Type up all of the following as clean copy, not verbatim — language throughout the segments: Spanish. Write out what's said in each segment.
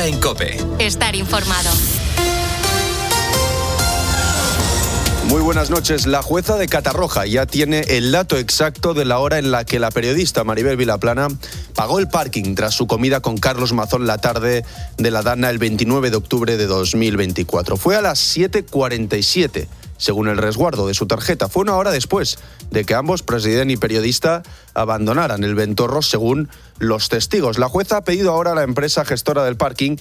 hora en COPE. Estar informado. Muy buenas noches. La jueza de Catarroja ya tiene el dato exacto de la hora en la que la periodista Maribel Vilaplana pagó el parking tras su comida con Carlos Mazón la tarde de la Dana el 29 de octubre de 2024. Fue a las 7:47, según el resguardo de su tarjeta. Fue una hora después de que ambos, presidente y periodista, abandonaran el Ventorro, según los testigos. La jueza ha pedido ahora a la empresa gestora del parking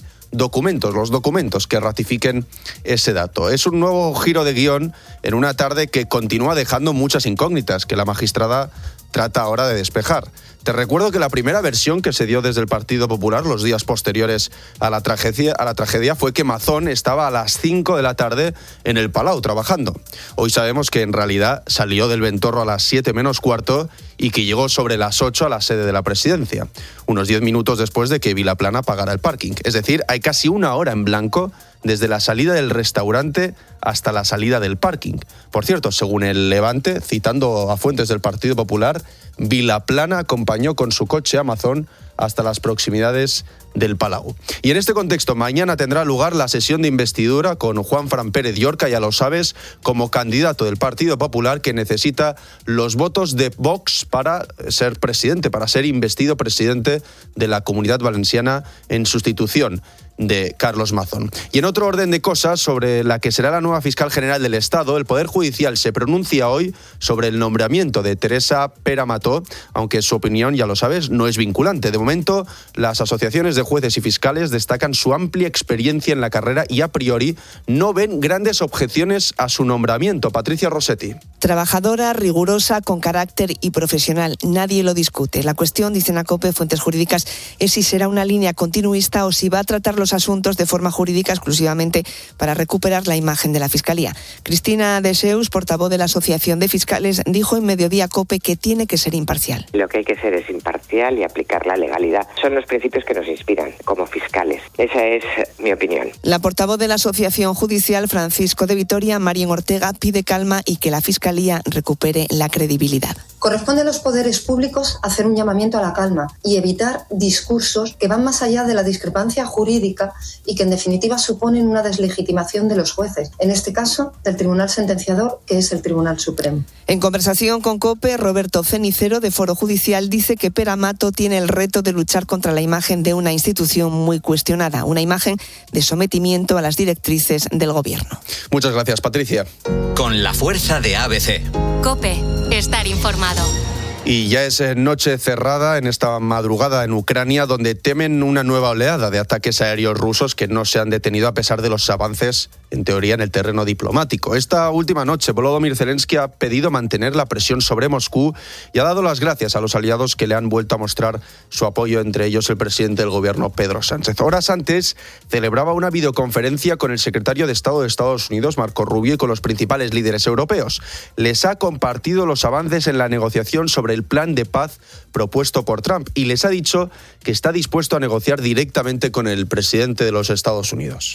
los documentos que ratifiquen ese dato. Es un nuevo giro de guión en una tarde que continúa dejando muchas incógnitas que la magistrada trata ahora de despejar. Te recuerdo que la primera versión que se dio desde el Partido Popular los días posteriores a la tragedia fue que Mazón estaba a las 5 de la tarde en el Palau trabajando. Hoy sabemos que en realidad salió del Ventorro a las 7 menos cuarto y que llegó sobre las 8 a la sede de la presidencia, unos 10 minutos después de que Vilaplana pagara el parking. Es decir, hay casi una hora en blanco desde la salida del restaurante hasta la salida del parking. Por cierto, según el Levante, citando a fuentes del Partido Popular, Vilaplana acompañó con su coche a Mazón hasta las proximidades del Palau. Y en este contexto, mañana tendrá lugar la sesión de investidura con Juanfran Pérez Llorca, ya lo sabes, como candidato del Partido Popular que necesita los votos de Vox para ser presidente, para ser investido presidente de la Comunidad Valenciana en sustitución de Carlos Mazón. Y en otro orden de cosas, sobre la que será la nueva fiscal general del Estado, el Poder Judicial se pronuncia hoy sobre el nombramiento de Teresa Pera Mató, aunque su opinión, ya lo sabes, no es vinculante. De momento, las asociaciones de jueces y fiscales destacan su amplia experiencia en la carrera y a priori no ven grandes objeciones a su nombramiento. Patricia Rossetti. Trabajadora, rigurosa, con carácter y profesional. Nadie lo discute. La cuestión, dicen a COPE fuentes jurídicas, es si será una línea continuista o si va a tratar los asuntos de forma jurídica exclusivamente para recuperar la imagen de la Fiscalía. Cristina Deseus, portavoz de la Asociación de Fiscales, dijo en Mediodía COPE que tiene que ser imparcial. Lo que hay que ser es imparcial y aplicar la legalidad. Son los principios que nos inspiran como fiscales. Esa es mi opinión. La portavoz de la Asociación Judicial, Francisco de Vitoria, Marín Ortega, pide calma y que la Fiscalía recupere la credibilidad. Corresponde a los poderes públicos hacer un llamamiento a la calma y evitar discursos que van más allá de la discrepancia jurídica y que en definitiva suponen una deslegitimación de los jueces, en este caso del Tribunal Sentenciador, que es el Tribunal Supremo. En conversación con COPE, Roberto Cenicero, de Foro Judicial, dice que Pera Mató tiene el reto de luchar contra la imagen de una institución muy cuestionada, una imagen de sometimiento a las directrices del Gobierno. Muchas gracias, Patricia. Con la fuerza de ABC. COPE. Estar informado. Y ya es noche cerrada en esta madrugada en Ucrania, donde temen una nueva oleada de ataques aéreos rusos que no se han detenido a pesar de los avances, en teoría, en el terreno diplomático. Esta última noche, Volodymyr Zelensky ha pedido mantener la presión sobre Moscú y ha dado las gracias a los aliados que le han vuelto a mostrar su apoyo, entre ellos el presidente del gobierno, Pedro Sánchez. Horas antes, celebraba una videoconferencia con el secretario de Estado de Estados Unidos, Marco Rubio, y con los principales líderes europeos. Les ha compartido los avances en la negociación sobre el plan de paz propuesto por Trump y les ha dicho que está dispuesto a negociar directamente con el presidente de los Estados Unidos.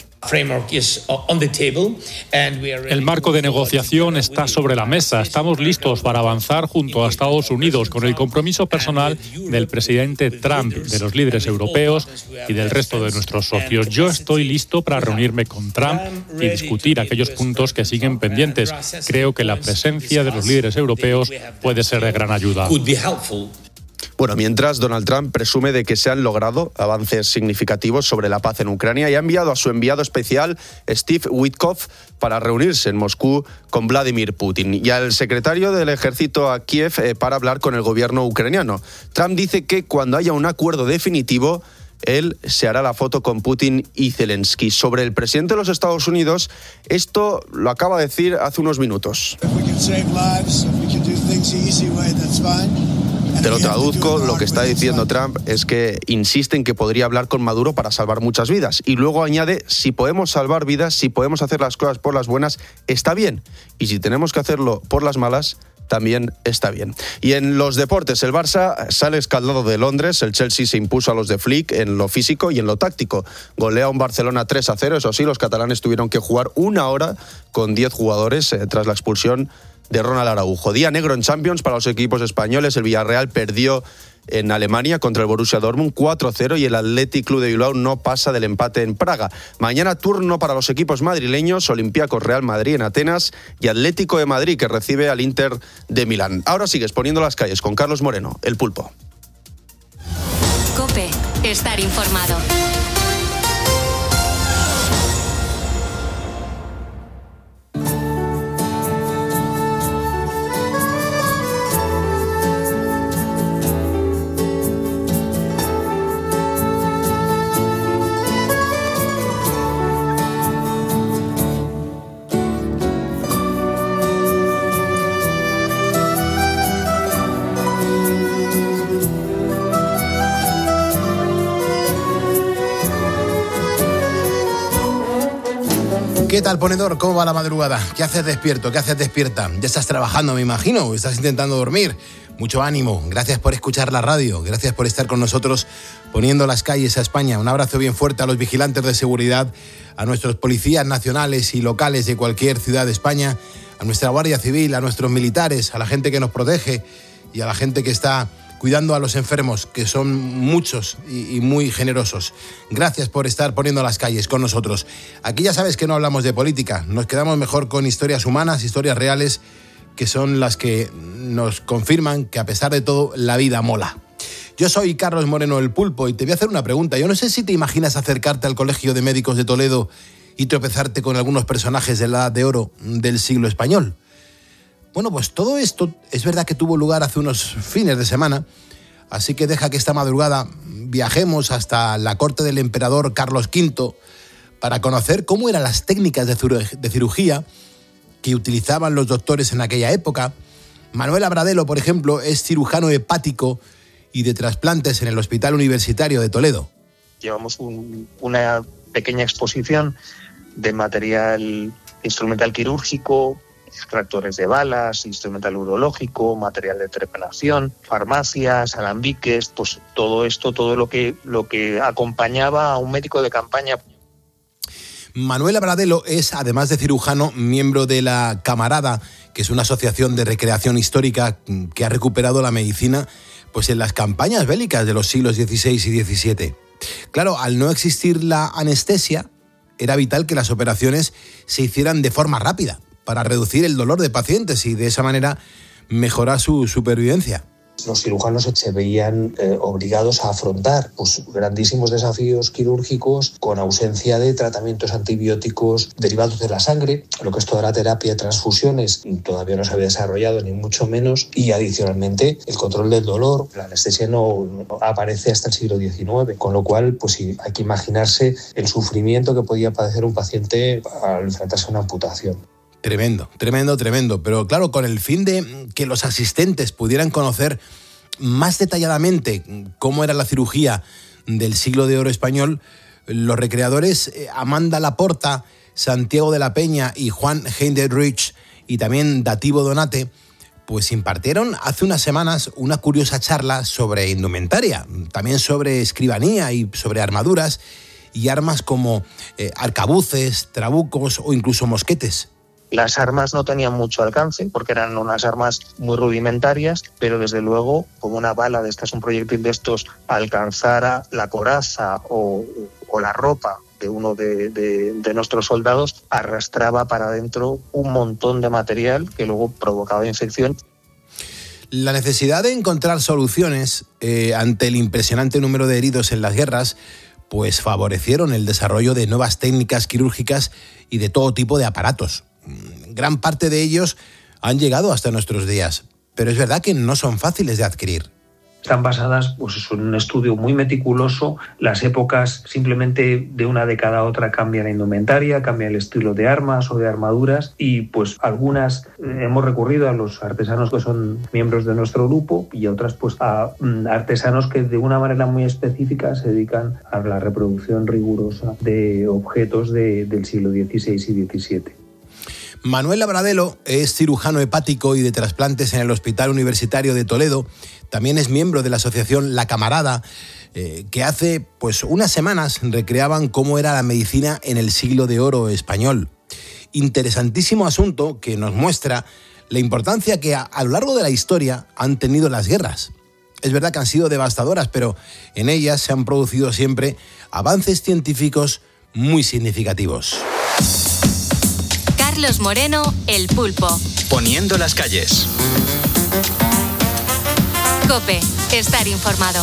El marco de negociación está sobre la mesa. Estamos listos para avanzar junto a Estados Unidos con el compromiso personal del presidente Trump, de los líderes europeos y del resto de nuestros socios. Yo estoy listo para reunirme con Trump y discutir aquellos puntos que siguen pendientes. Creo que la presencia de los líderes europeos puede ser de gran ayuda. Bueno, mientras Donald Trump presume de que se han logrado avances significativos sobre la paz en Ucrania y ha enviado a su enviado especial, Steve Witkoff, para reunirse en Moscú con Vladimir Putin y al secretario del ejército a Kiev para hablar con el gobierno ucraniano. Trump dice que cuando haya un acuerdo definitivo, él se hará la foto con Putin y Zelensky. Sobre el presidente de los Estados Unidos, esto lo acaba de decir hace unos minutos. Te lo traduzco, lo que está diciendo Trump es que insiste en que podría hablar con Maduro para salvar muchas vidas. Y luego añade, si podemos salvar vidas, si podemos hacer las cosas por las buenas, está bien. Y si tenemos que hacerlo por las malas, también está bien. Y en los deportes, el Barça sale escaldado de Londres, el Chelsea se impuso a los de Flick en lo físico y en lo táctico. Golea a un Barcelona 3-0, eso sí, los catalanes tuvieron que jugar una hora con 10 jugadores tras la expulsión de Ronald Araujo. Día negro en Champions para los equipos españoles. El Villarreal perdió en Alemania contra el Borussia Dortmund 4-0 y el Athletic Club de Bilbao no pasa del empate en Praga. Mañana turno para los equipos madrileños, Olympiacos Real Madrid en Atenas y Atlético de Madrid, que recibe al Inter de Milán. Ahora sigues poniendo las calles con Carlos Moreno, el Pulpo. COPE, estar informado. ¿Qué tal, ponedor? ¿Cómo va la madrugada? ¿Qué haces despierto? ¿Qué haces despierta? ¿Ya estás trabajando, me imagino? ¿O estás intentando dormir? Mucho ánimo. Gracias por escuchar la radio. Gracias por estar con nosotros poniendo las calles a España. Un abrazo bien fuerte a los vigilantes de seguridad, a nuestros policías nacionales y locales de cualquier ciudad de España, a nuestra Guardia Civil, a nuestros militares, a la gente que nos protege y a la gente que está cuidando a los enfermos, que son muchos y muy generosos. Gracias por estar poniendo las calles con nosotros. Aquí ya sabes que no hablamos de política, nos quedamos mejor con historias humanas, historias reales, que son las que nos confirman que a pesar de todo la vida mola. Yo soy Carlos Moreno, el Pulpo, y te voy a hacer una pregunta. Yo no sé si te imaginas acercarte al Colegio de Médicos de Toledo y tropezarte con algunos personajes de la Edad de Oro del siglo español. Bueno, pues todo esto es verdad que tuvo lugar hace unos fines de semana, así que deja que esta madrugada viajemos hasta la corte del emperador Carlos V para conocer cómo eran las técnicas de cirugía que utilizaban los doctores en aquella época. Manuel Abradelo, por ejemplo, es cirujano hepático y de trasplantes en el Hospital Universitario de Toledo. Llevamos una pequeña exposición de material instrumental quirúrgico, extractores de balas, instrumental urológico, material de trepanación, farmacias, alambiques, pues todo esto, todo lo que acompañaba a un médico de campaña. Manuel Abradelo es, además de cirujano, miembro de la Camarada, que es una asociación de recreación histórica que ha recuperado la medicina pues en las campañas bélicas de los siglos XVI y XVII. Claro, al no existir la anestesia, era vital que las operaciones se hicieran de forma rápida, para reducir el dolor de pacientes y de esa manera mejorar su supervivencia. Los cirujanos se veían obligados a afrontar grandísimos desafíos quirúrgicos con ausencia de tratamientos antibióticos derivados de la sangre. Lo que es toda la terapia de transfusiones todavía no se había desarrollado, ni mucho menos, y adicionalmente el control del dolor. La anestesia no aparece hasta el siglo XIX, con lo cual pues sí, hay que imaginarse el sufrimiento que podía padecer un paciente al enfrentarse a una amputación. Tremendo, pero claro, con el fin de que los asistentes pudieran conocer más detalladamente cómo era la cirugía del siglo de oro español, los recreadores Amanda Laporta, Santiago de la Peña y Juan Heinrich y también Dativo Donate, pues impartieron hace unas semanas una curiosa charla sobre indumentaria, también sobre escribanía y sobre armaduras y armas como arcabuces, trabucos o incluso mosquetes. Las armas no tenían mucho alcance porque eran unas armas muy rudimentarias, pero desde luego, como una bala de estas, un proyectil de estos, alcanzara la coraza o la ropa de uno de nuestros soldados, arrastraba para adentro un montón de material que luego provocaba infección. La necesidad de encontrar soluciones ante el impresionante número de heridos en las guerras pues favorecieron el desarrollo de nuevas técnicas quirúrgicas y de todo tipo de aparatos. Gran parte de ellos han llegado hasta nuestros días, pero es verdad que no son fáciles de adquirir. Están basadas en un estudio muy meticuloso. Las épocas simplemente de una década a otra cambian la indumentaria, cambia el estilo de armas o de armaduras y pues algunas hemos recurrido a los artesanos que son miembros de nuestro grupo y otras pues a artesanos que de una manera muy específica se dedican a la reproducción rigurosa de objetos del siglo XVI y XVII. Manuel Abradelo es cirujano hepático y de trasplantes en el Hospital Universitario de Toledo. También es miembro de la asociación La Camarada, que hace pues unas semanas recreaban cómo era la medicina en el siglo de oro español. Interesantísimo asunto que nos muestra la importancia que a lo largo de la historia han tenido las guerras. es verdad que han sido devastadoras, pero en ellas se han producido siempre avances científicos muy significativos. Carlos Moreno, El Pulpo. Poniendo las calles. COPE, estar informado.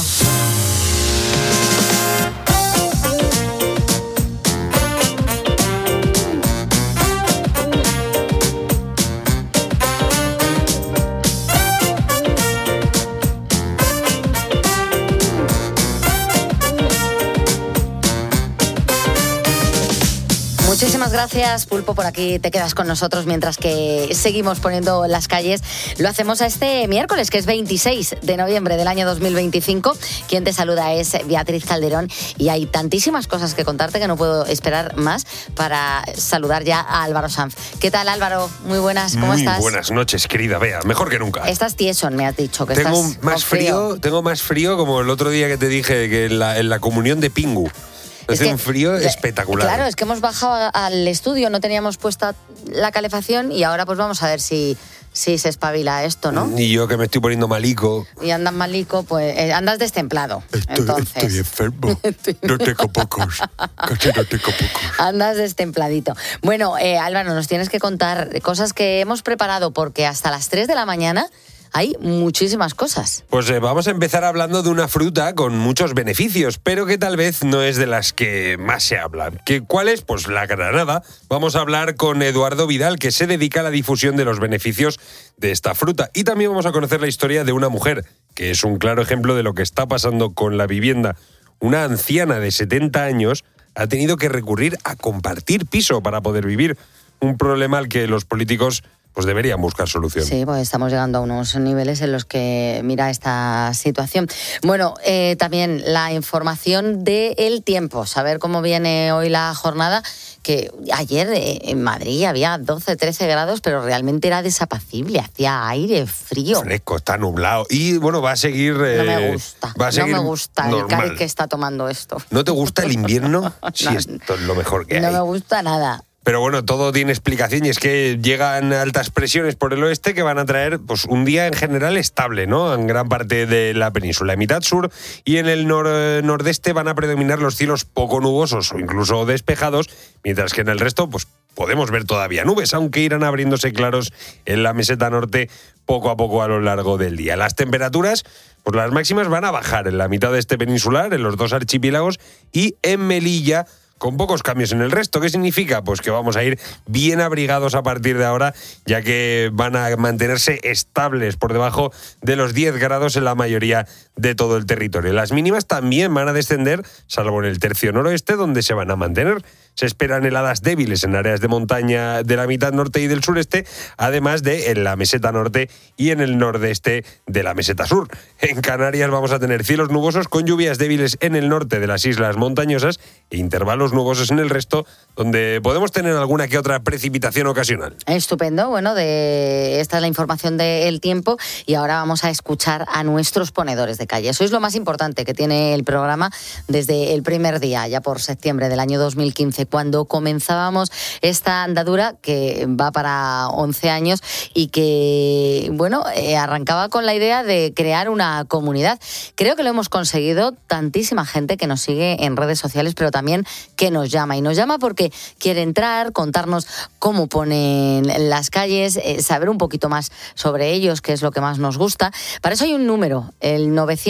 Muchísimas gracias, Pulpo, por aquí te quedas con nosotros mientras que seguimos poniendo las calles. Lo hacemos a este miércoles, que es 26 de noviembre del año 2025. Quien te saluda es Beatriz Calderón y hay tantísimas cosas que contarte que no puedo esperar más para saludar ya a Álvaro Sanz. ¿Qué tal, Álvaro? Muy buenas, ¿cómo estás? Muy buenas noches, querida Bea. Mejor que nunca. Estás tieso, me has dicho que tengo estás más frío. Tengo más frío como el otro día que te dije que en la comunión de Pingu. Hace un frío espectacular. Claro, es que hemos bajado al estudio, no teníamos puesta la calefacción y ahora pues vamos a ver si se espabila esto, ¿no? Y yo que me estoy poniendo malico. Y andas malico, pues andas destemplado. Estoy enfermo. No tengo pocos. Casi no tengo pocos. Andas destempladito. Bueno, Álvaro, nos tienes que contar cosas que hemos preparado porque hasta las 3 de la mañana hay muchísimas cosas. Pues vamos a empezar hablando de una fruta con muchos beneficios, pero que tal vez no es de las que más se hablan. ¿Cuál es? Pues la granada. Vamos a hablar con Eduardo Vidal, que se dedica a la difusión de los beneficios de esta fruta. Y también vamos a conocer la historia de una mujer, que es un claro ejemplo de lo que está pasando con la vivienda. Una anciana de 70 años ha tenido que recurrir a compartir piso para poder vivir. Un problema al que los políticos pues deberían buscar solución. Sí, pues estamos llegando a unos niveles en los que mira esta situación. Bueno, también la información del tiempo, saber cómo viene hoy la jornada, que ayer en Madrid había 12, 13 grados, pero realmente era desapacible, hacía aire frío. Fresco, está nublado y bueno, va a seguir... no me gusta, no me gusta el cari que está tomando esto. ¿No te gusta el invierno? Sí, esto es lo mejor que hay. No me gusta nada. Pero bueno, todo tiene explicación y es que llegan altas presiones por el oeste que van a traer pues, un día en general estable, ¿no? En gran parte de la península. En mitad sur y en el nordeste van a predominar los cielos poco nubosos o incluso despejados, mientras que en el resto pues, podemos ver todavía nubes, aunque irán abriéndose claros en la meseta norte poco a poco a lo largo del día. Las temperaturas, pues las máximas van a bajar en la mitad de este peninsular, en los dos archipiélagos y en Melilla, con pocos cambios en el resto. ¿Qué significa? Pues que vamos a ir bien abrigados a partir de ahora, ya que van a mantenerse estables por debajo de los 10 grados en la mayoría de todo el territorio. Las mínimas también van a descender, salvo en el tercio noroeste, donde se van a mantener. Se esperan heladas débiles en áreas de montaña de la mitad norte y del sureste, además de en la meseta norte y en el nordeste de la meseta sur. En Canarias vamos a tener cielos nubosos con lluvias débiles en el norte de las islas montañosas e intervalos nubosos en el resto, donde podemos tener alguna que otra precipitación ocasional. Estupendo. Bueno, esta es la información del tiempo y ahora vamos a escuchar a nuestros ponedores de calle. Eso es lo más importante que tiene el programa desde el primer día, ya por septiembre del año 2015, cuando comenzábamos esta andadura que va para 11 años y que, bueno, arrancaba con la idea de crear una comunidad. Creo que lo hemos conseguido, tantísima gente que nos sigue en redes sociales, pero también que nos llama. Y nos llama porque quiere entrar, contarnos cómo ponen las calles, saber un poquito más sobre ellos, qué es lo que más nos gusta. Para eso hay un número, el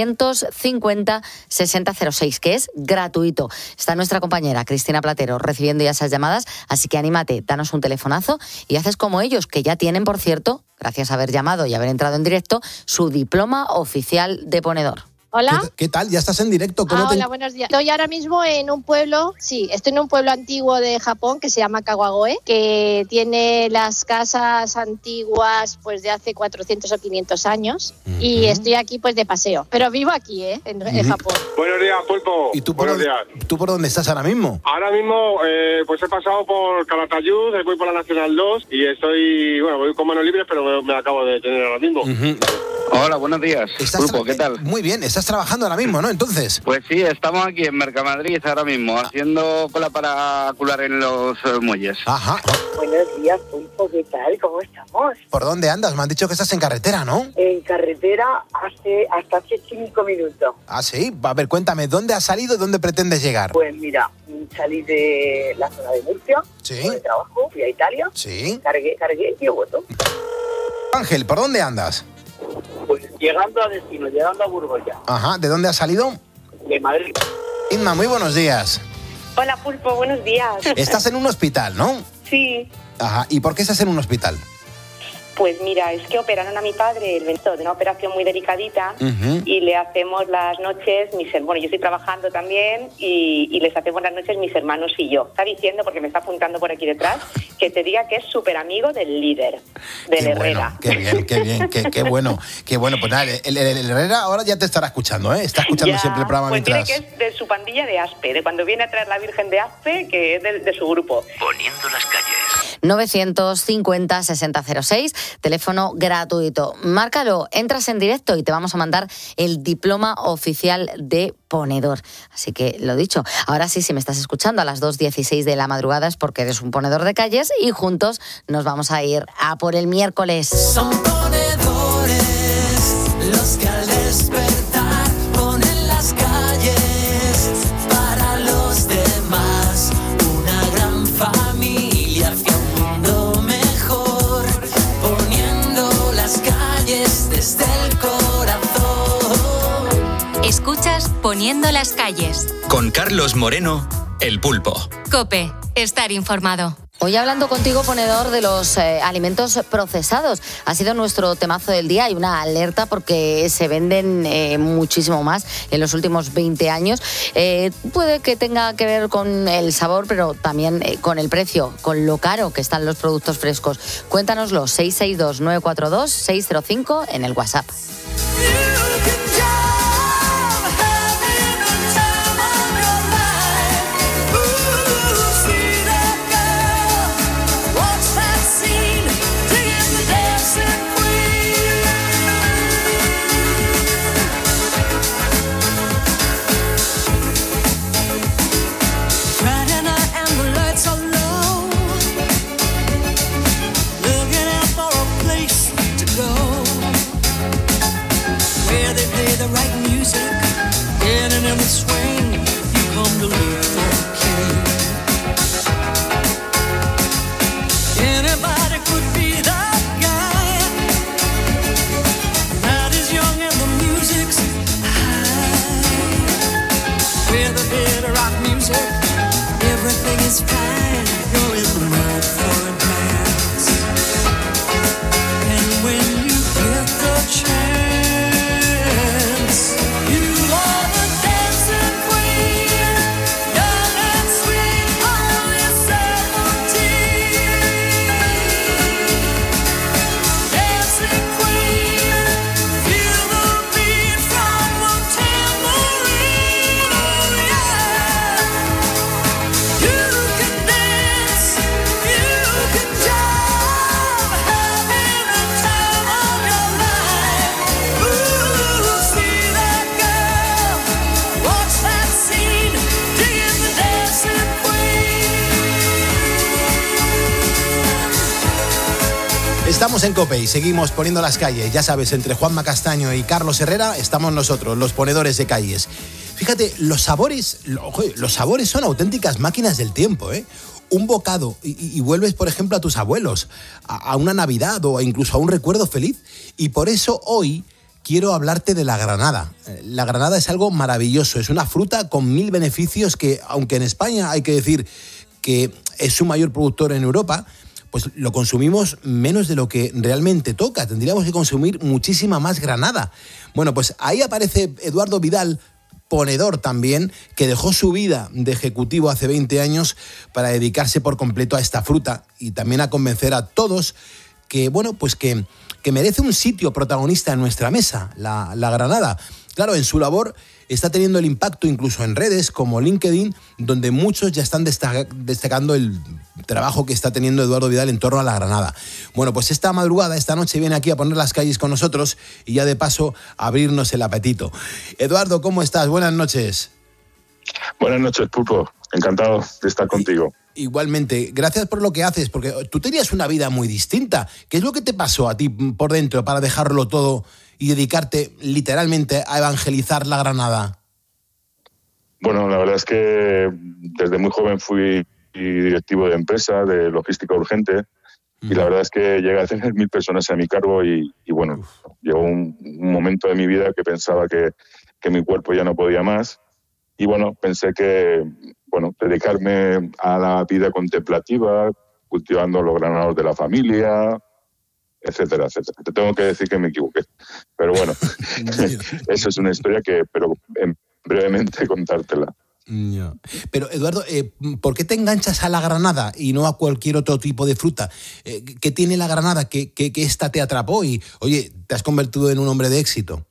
950-6006, que es gratuito. Está nuestra compañera Cristina Platero recibiendo ya esas llamadas, así que anímate, danos un telefonazo y haces como ellos, que ya tienen, por cierto, gracias a haber llamado y haber entrado en directo, su diploma oficial de ponedor. Hola. ¿Qué tal? Ya estás en directo. Hola, buenos días. Estoy ahora mismo en un pueblo, estoy en un pueblo antiguo de Japón que se llama Kawagoe, que tiene las casas antiguas pues de hace 400 o 500 años y estoy aquí pues de paseo. Pero vivo aquí, en Japón. Buenos días, Pulpo. ¿Y tú por dónde estás ahora mismo? Ahora mismo pues he pasado por Calatayud, voy por la Nacional 2 y voy con manos libres, pero me acabo de tener ahora mismo. Hola, buenos días. Grupo, ¿qué tal? Muy bien, estás trabajando ahora mismo, ¿no? Entonces. Pues sí, estamos aquí en Mercamadrid ahora mismo, haciendo cola para cular en los muelles. Ajá. Buenos días, Pulpo, ¿qué tal? ¿Cómo estamos? ¿Por dónde andas? Me han dicho que estás en carretera, ¿no? En carretera hasta hace 5 minutos. Ah, sí. A ver, cuéntame, ¿dónde has salido y dónde pretendes llegar? Pues mira, salí de la zona de Murcia, sí, de trabajo, fui a Italia, sí, cargué y he vuelto. Ángel, ¿por dónde andas? Pues llegando a destino, llegando a Burgos ya. Ajá, ¿de dónde has salido? De Madrid. Inma, muy buenos días. Hola, Pulpo, buenos días. Estás en un hospital, ¿no? Sí. Ajá, ¿y por qué estás en un hospital? Pues mira, es que operaron a mi padre el 20 de una operación muy delicadita y le hacemos las noches, bueno, yo estoy trabajando también y les hacemos las noches mis hermanos y yo. Está diciendo, porque me está apuntando por aquí detrás, que te diga que es súper amigo del líder, del Herrera. Bueno, qué bueno. Pues nada, el Herrera ahora ya te estará escuchando, ¿eh? Está escuchando siempre el programa pues mientras... Pues que es de su pandilla de Aspe, de cuando viene a traer la Virgen de Aspe, que es de su grupo. Poniendo las calles. 950-6006, teléfono gratuito. Márcalo, entras en directo y te vamos a mandar el diploma oficial de ponedor. Así que lo dicho, ahora sí, si me estás escuchando a las 2:16 de la madrugada es porque eres un ponedor de calles y juntos nos vamos a ir a por el miércoles. Son ponedores los que al despertar ponen las calles para los demás. Una gran familia hacia un mundo mejor, poniendo las calles desde el corazón. Escuchas Poniendo las calles. Con Carlos Moreno, El Pulpo. COPE, estar informado. Hoy hablando contigo, ponedor, de los alimentos procesados. Ha sido nuestro temazo del día. Hay una alerta porque se venden muchísimo más en los últimos 20 años. Puede que tenga que ver con el sabor, pero también con el precio, con lo caro que están los productos frescos. Cuéntanoslo, 662-942-605 en el WhatsApp. It's fine, you're in the mood for a dance. And when you get the chance, you are the dancing queen, young and sweet, only 17. Dancing queen, feel the beat from a tambourine, oh yeah. You can dance, you can jive, having the time of your life. Ooh, see that girl, watch that scene, dig the dancing queen. Estamos en COPE y seguimos poniendo las calles. Ya sabes, entre Juanma Castaño y Carlos Herrera estamos nosotros, los ponedores de calles. Fíjate, los sabores son auténticas máquinas del tiempo, ¿eh? Un bocado y vuelves, por ejemplo, a tus abuelos, a una Navidad o incluso a un recuerdo feliz. Y por eso hoy quiero hablarte de la granada. La granada es algo maravilloso, es una fruta con 1000 beneficios que, aunque en España hay que decir que es su mayor productor en Europa, pues lo consumimos menos de lo que realmente toca. Tendríamos que consumir muchísima más granada. Bueno, pues ahí aparece Eduardo Vidal, ponedor también, que dejó su vida de ejecutivo hace 20 años para dedicarse por completo a esta fruta y también a convencer a todos que, bueno, pues que merece un sitio protagonista en nuestra mesa, la granada. Claro, en su labor está teniendo el impacto incluso en redes como LinkedIn, donde muchos ya están destacando el trabajo que está teniendo Eduardo Vidal en torno a la Granada. Bueno, pues esta madrugada, esta noche, viene aquí a poner las calles con nosotros y ya de paso a abrirnos el apetito. Eduardo, ¿cómo estás? Buenas noches. Buenas noches, Pulpo. Encantado de estar contigo. Igualmente, gracias por lo que haces, porque tú tenías una vida muy distinta. ¿Qué es lo que te pasó a ti por dentro para dejarlo todo y dedicarte literalmente a evangelizar la Granada? Bueno, la verdad es que desde muy joven fui directivo de empresa, de logística urgente, y la verdad es que llegué a tener 1.000 personas a mi cargo y bueno, llegó un momento de mi vida que pensaba que mi cuerpo ya no podía más. Y bueno, pensé que, dedicarme a la vida contemplativa, cultivando los granados de la familia, etcétera, etcétera. Te tengo que decir que me equivoqué. Pero bueno, eso es una historia pero brevemente contártela. Yeah. Pero, Eduardo, ¿por qué te enganchas a la granada y no a cualquier otro tipo de fruta? ¿Qué tiene la granada que esta te atrapó y, oye, te has convertido en un hombre de éxito?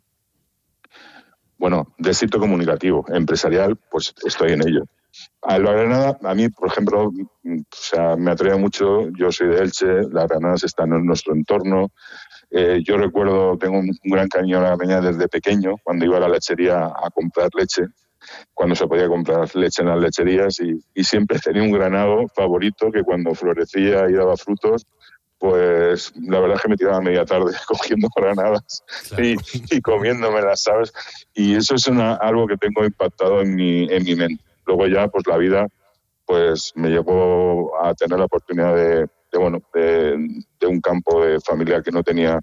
Bueno, de éxito comunicativo, empresarial, pues estoy en ello. A la granada, a mí, por ejemplo, me atrae mucho. Yo soy de Elche, las granadas están en nuestro entorno. Yo recuerdo, tengo un gran cariño a la granada desde pequeño, cuando iba a la lechería a comprar leche, cuando se podía comprar leche en las lecherías, y siempre tenía un granado favorito que cuando florecía y daba frutos, pues la verdad es que me tiraba media tarde cogiendo granadas, claro, y comiéndomelas, ¿sabes? Y eso es algo que tengo impactado en mi mente. Luego ya, pues la vida pues me llevó a tener la oportunidad de un campo de familia que no tenía,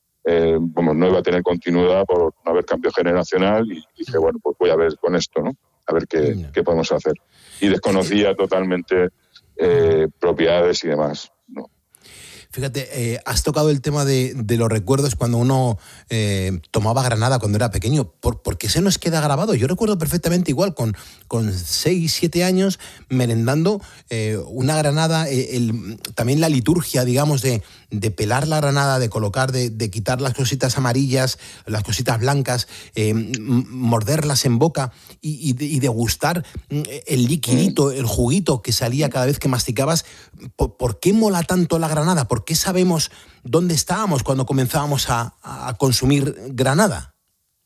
no iba a tener continuidad por no haber cambio generacional, y dije, bueno, pues voy a ver con esto, ¿no? A ver qué podemos hacer. Y desconocía totalmente propiedades y demás, ¿no? Fíjate, has tocado el tema de los recuerdos cuando uno tomaba granada cuando era pequeño. ¿Por qué se nos queda grabado? Yo recuerdo perfectamente igual, con 6, 7 años, merendando una granada, también la liturgia, digamos, de pelar la granada, de colocar, de quitar las cositas amarillas, las cositas blancas, morderlas en boca y degustar el liquidito, el juguito que salía cada vez que masticabas. ¿Por qué mola tanto la granada? ¿Por qué sabemos dónde estábamos cuando comenzábamos a consumir granada?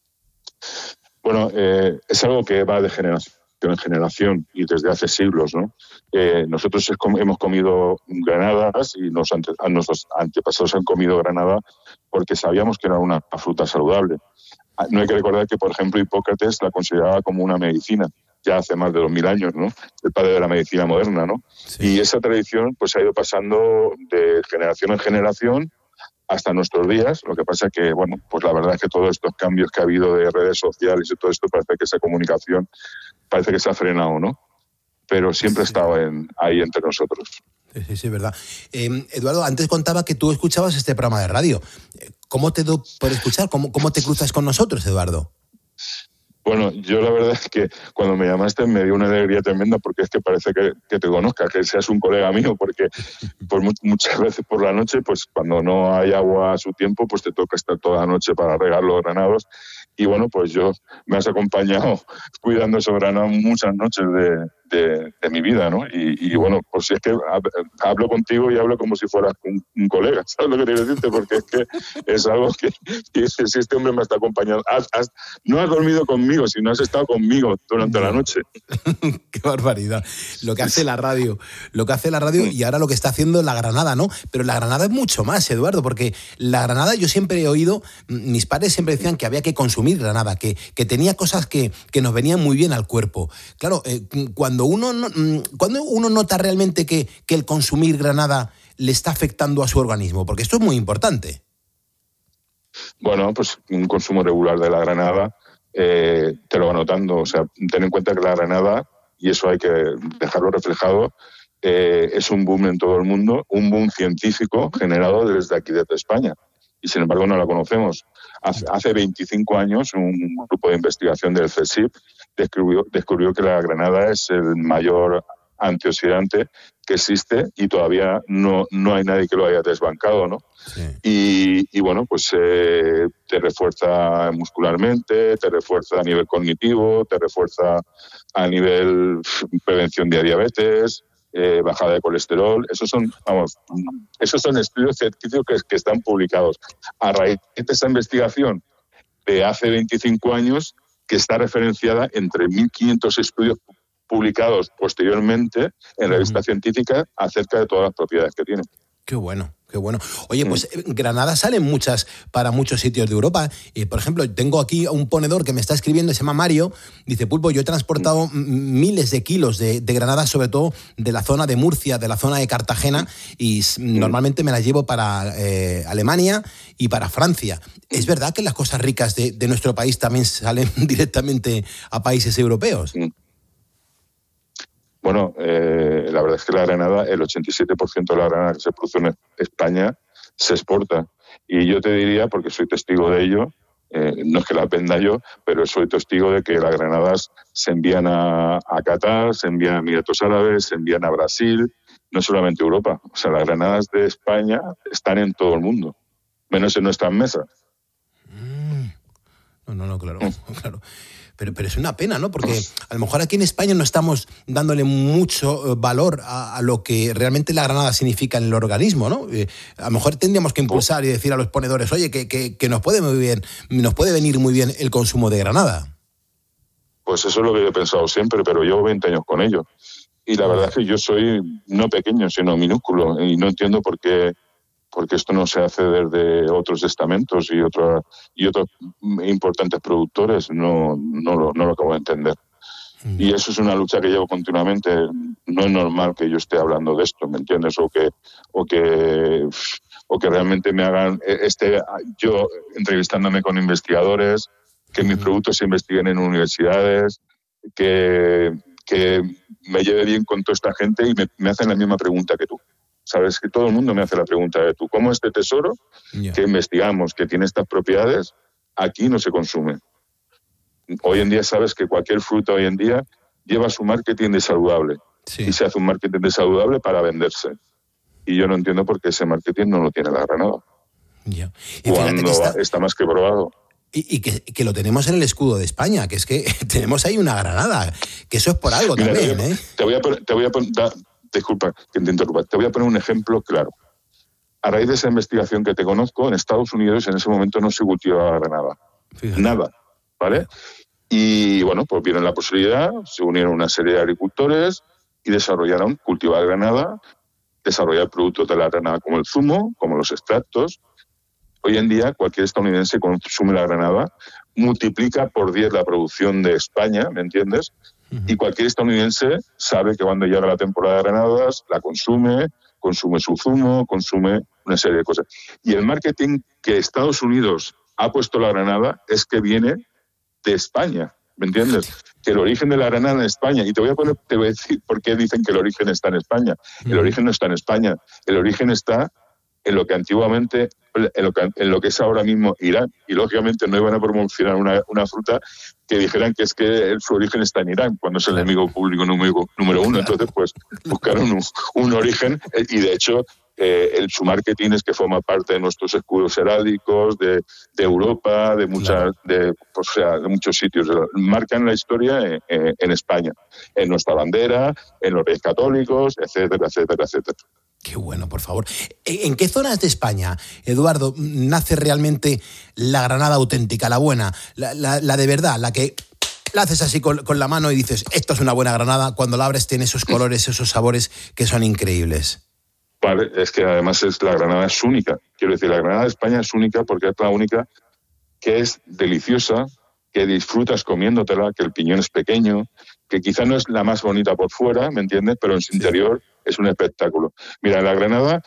Bueno, es algo que va de generación en generación y desde hace siglos, ¿no? Nosotros hemos comido granadas y nuestros antepasados han comido granada porque sabíamos que era una fruta saludable. No hay que recordar que, por ejemplo, Hipócrates la consideraba como una medicina, ya hace más de 2000 años, ¿no? El padre de la medicina moderna, ¿no? Sí. Y esa tradición pues ha ido pasando de generación en generación hasta nuestros días. Lo que pasa es que, bueno, pues la verdad es que todos estos cambios que ha habido de redes sociales y todo esto, parece que esa comunicación parece que se ha frenado, ¿no? Pero siempre ha estado ahí entre nosotros. Sí, verdad. Eduardo, antes contaba que tú escuchabas este programa de radio. ¿Cómo te dio por escuchar? ¿Cómo te cruzas con nosotros, Eduardo? Bueno, yo la verdad es que cuando me llamaste me dio una alegría tremenda, porque es que parece que te conozca, que seas un colega mío, porque muchas veces por la noche, pues cuando no hay agua a su tiempo, pues te toca estar toda la noche para regar los granados. Y bueno, pues me has acompañado cuidando esos granados muchas noches de mi vida, ¿no? Y bueno, pues si es que hablo contigo y hablo como si fueras un colega, ¿sabes lo que quiero decirte? Porque es que es algo que si este hombre me está acompañando, no has dormido conmigo, sino has estado conmigo durante la noche. Qué barbaridad. Lo que hace la radio y ahora lo que está haciendo la granada, ¿no? Pero la granada es mucho más, Eduardo, porque la granada, yo siempre he oído, mis padres siempre decían que había que consumir granada, que tenía cosas que nos venían muy bien al cuerpo. Claro, cuando uno nota realmente que el consumir granada le está afectando a su organismo, porque esto es muy importante. Bueno, pues un consumo regular de la granada te lo va notando. O sea, ten en cuenta que la granada, y eso hay que dejarlo reflejado, es un boom en todo el mundo, un boom científico generado desde aquí, desde España. Y sin embargo no la conocemos. Hace 25 años un grupo de investigación del CSIC descubrió que la granada es el mayor antioxidante que existe y todavía no hay nadie que lo haya desbancado, ¿no? Sí. Y bueno, pues te refuerza muscularmente, te refuerza a nivel cognitivo, te refuerza a nivel prevención de diabetes, bajada de colesterol. Esos son estudios científicos que están publicados. A raíz de esa investigación de hace 25 años, que está referenciada entre 1.500 estudios publicados posteriormente en revistas científicas acerca de todas las propiedades que tiene. Qué bueno, qué bueno. Oye, pues Granada salen muchas para muchos sitios de Europa. Por ejemplo, tengo aquí un ponedor que me está escribiendo, se llama Mario. Dice, Pulpo, yo he transportado miles de kilos de Granada, sobre todo de la zona de Murcia, de la zona de Cartagena, y normalmente me las llevo para Alemania y para Francia. ¿Es verdad que las cosas ricas de nuestro país también salen directamente a países europeos? Bueno, la verdad es que la granada, el 87% de la granada que se produce en España se exporta. Y yo te diría, porque soy testigo de ello, no es que la venda yo, pero soy testigo de que las granadas se envían a Qatar, se envían a Emiratos Árabes, se envían a Brasil, no solamente Europa. O sea, las granadas de España están en todo el mundo, menos en nuestras mesas. No, claro. Pero es una pena, ¿no? Porque a lo mejor aquí en España no estamos dándole mucho valor a lo que realmente la granada significa en el organismo, ¿no? A lo mejor tendríamos que impulsar y decir a los ponedores, oye, que nos puede venir muy bien el consumo de granada. Pues eso es lo que yo he pensado siempre, pero llevo 20 años con ello. Y la verdad es que yo soy no pequeño, sino minúsculo, y no entiendo por qué esto no se hace desde otros estamentos y otros importantes productores. No lo acabo de entender. Y eso es una lucha que llevo continuamente. No es normal que yo esté hablando de esto, ¿me entiendes? O que realmente me hagan yo entrevistándome con investigadores, que mis productos se investiguen en universidades, que me lleve bien con toda esta gente y me hacen la misma pregunta que tú. Sabes que todo el mundo me hace la pregunta de tú, ¿cómo este tesoro que investigamos, que tiene estas propiedades, aquí no se consume? Hoy en día sabes que cualquier fruta hoy en día lleva su marketing de saludable. Y se hace un marketing de saludable para venderse. Y yo no entiendo por qué ese marketing no lo tiene la granada. Cuando está más que probado. Y que lo tenemos en el escudo de España, que es que tenemos ahí una granada, que eso es por algo. Mira, también, ¿eh? Te voy a poner... Disculpa que te interrumpa. Te voy a poner un ejemplo claro. A raíz de esa investigación que te conozco, en Estados Unidos en ese momento no se cultivaba granada. Fíjate. Nada, ¿vale? Y bueno, pues vieron la posibilidad, se unieron una serie de agricultores y desarrollaron cultivar granada, desarrollar productos de la granada como el zumo, como los extractos. Hoy en día cualquier estadounidense consume la granada, multiplica por 10 la producción de España, ¿me entiendes? Y cualquier estadounidense sabe que cuando llega la temporada de granadas, la consume su zumo, consume una serie de cosas. Y el marketing que Estados Unidos ha puesto la granada es que viene de España, ¿me entiendes? Que el origen de la granada en España, y te voy a decir por qué dicen que el origen está en España. El origen no está en España, el origen está en lo que antiguamente, en lo que es ahora mismo Irán. Y lógicamente no iban a promocionar una fruta que dijeran que es que su origen está en Irán, cuando es el enemigo público número uno. Entonces, pues, buscaron un origen, y de hecho, su marketing es que forma parte de nuestros escudos heráldicos, de Europa, de muchos sitios. Marcan la historia en España, en nuestra bandera, en los Reyes Católicos, etcétera, etcétera, etcétera. Qué bueno, por favor. ¿En qué zonas de España, Eduardo, nace realmente la granada auténtica, la buena, la de verdad, la que la haces así con la mano y dices, esto es una buena granada, cuando la abres tiene esos colores, esos sabores que son increíbles? Vale, es que además la granada es única. Quiero decir, la granada de España es única porque es la única que es deliciosa, que disfrutas comiéndotela, que el piñón es pequeño, que quizá no es la más bonita por fuera, ¿me entiendes? Pero en su interior es un espectáculo. Mira, la granada,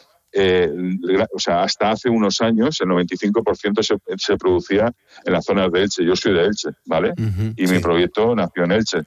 hasta hace unos años, el 95% se producía en las zonas de Elche. Yo soy de Elche, ¿vale? Y mi proyecto nació en Elche.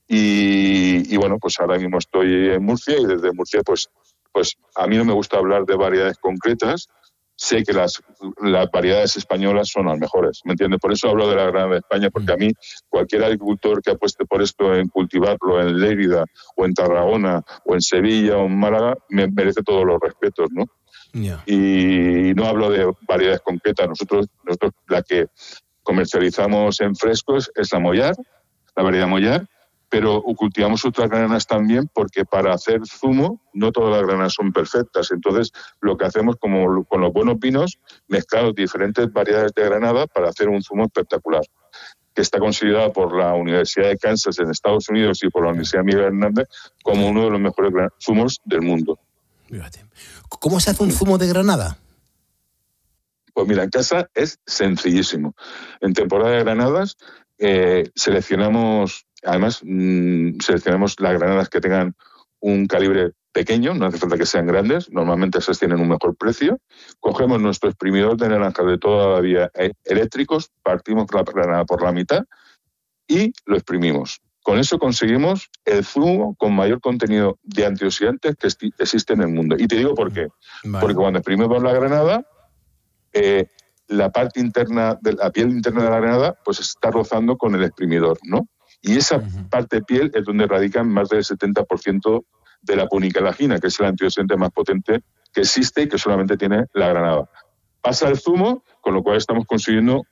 Y bueno, pues ahora mismo estoy en Murcia, y desde Murcia, pues a mí no me gusta hablar de variedades concretas. Sé que las variedades españolas son las mejores, ¿me entiendes? Por eso hablo de la granada de España, porque a mí cualquier agricultor que apueste por esto, en cultivarlo en Lérida o en Tarragona o en Sevilla o en Málaga, me merece todos los respetos, ¿no? Yeah. Y no hablo de variedades concretas. Nosotros la que comercializamos en frescos es la Mollar, la variedad Mollar, pero cultivamos otras granadas también porque para hacer zumo no todas las granadas son perfectas. Entonces, lo que hacemos como con los buenos vinos, mezclamos diferentes variedades de granada para hacer un zumo espectacular, que está considerado por la Universidad de Kansas en Estados Unidos y por la Universidad Miguel Hernández como uno de los mejores zumos del mundo. ¿Cómo se hace un zumo de granada? Pues mira, en casa es sencillísimo. En temporada de granadas seleccionamos las granadas que tengan un calibre pequeño, no hace falta que sean grandes, normalmente esas tienen un mejor precio. Cogemos nuestro exprimidor de naranja de toda la vida eléctricos, partimos la granada por la mitad y lo exprimimos. Con eso conseguimos el zumo con mayor contenido de antioxidantes que existe en el mundo. Y te digo por qué. Vale. Porque cuando exprimimos la granada, la parte interna, la piel interna de la granada, pues está rozando con el exprimidor, ¿no? Y esa parte de piel es donde radican más del 70% de la punicalagina, que es el antioxidante más potente que existe y que solamente tiene la granada. Pasa el zumo, con lo cual estamos consiguiendo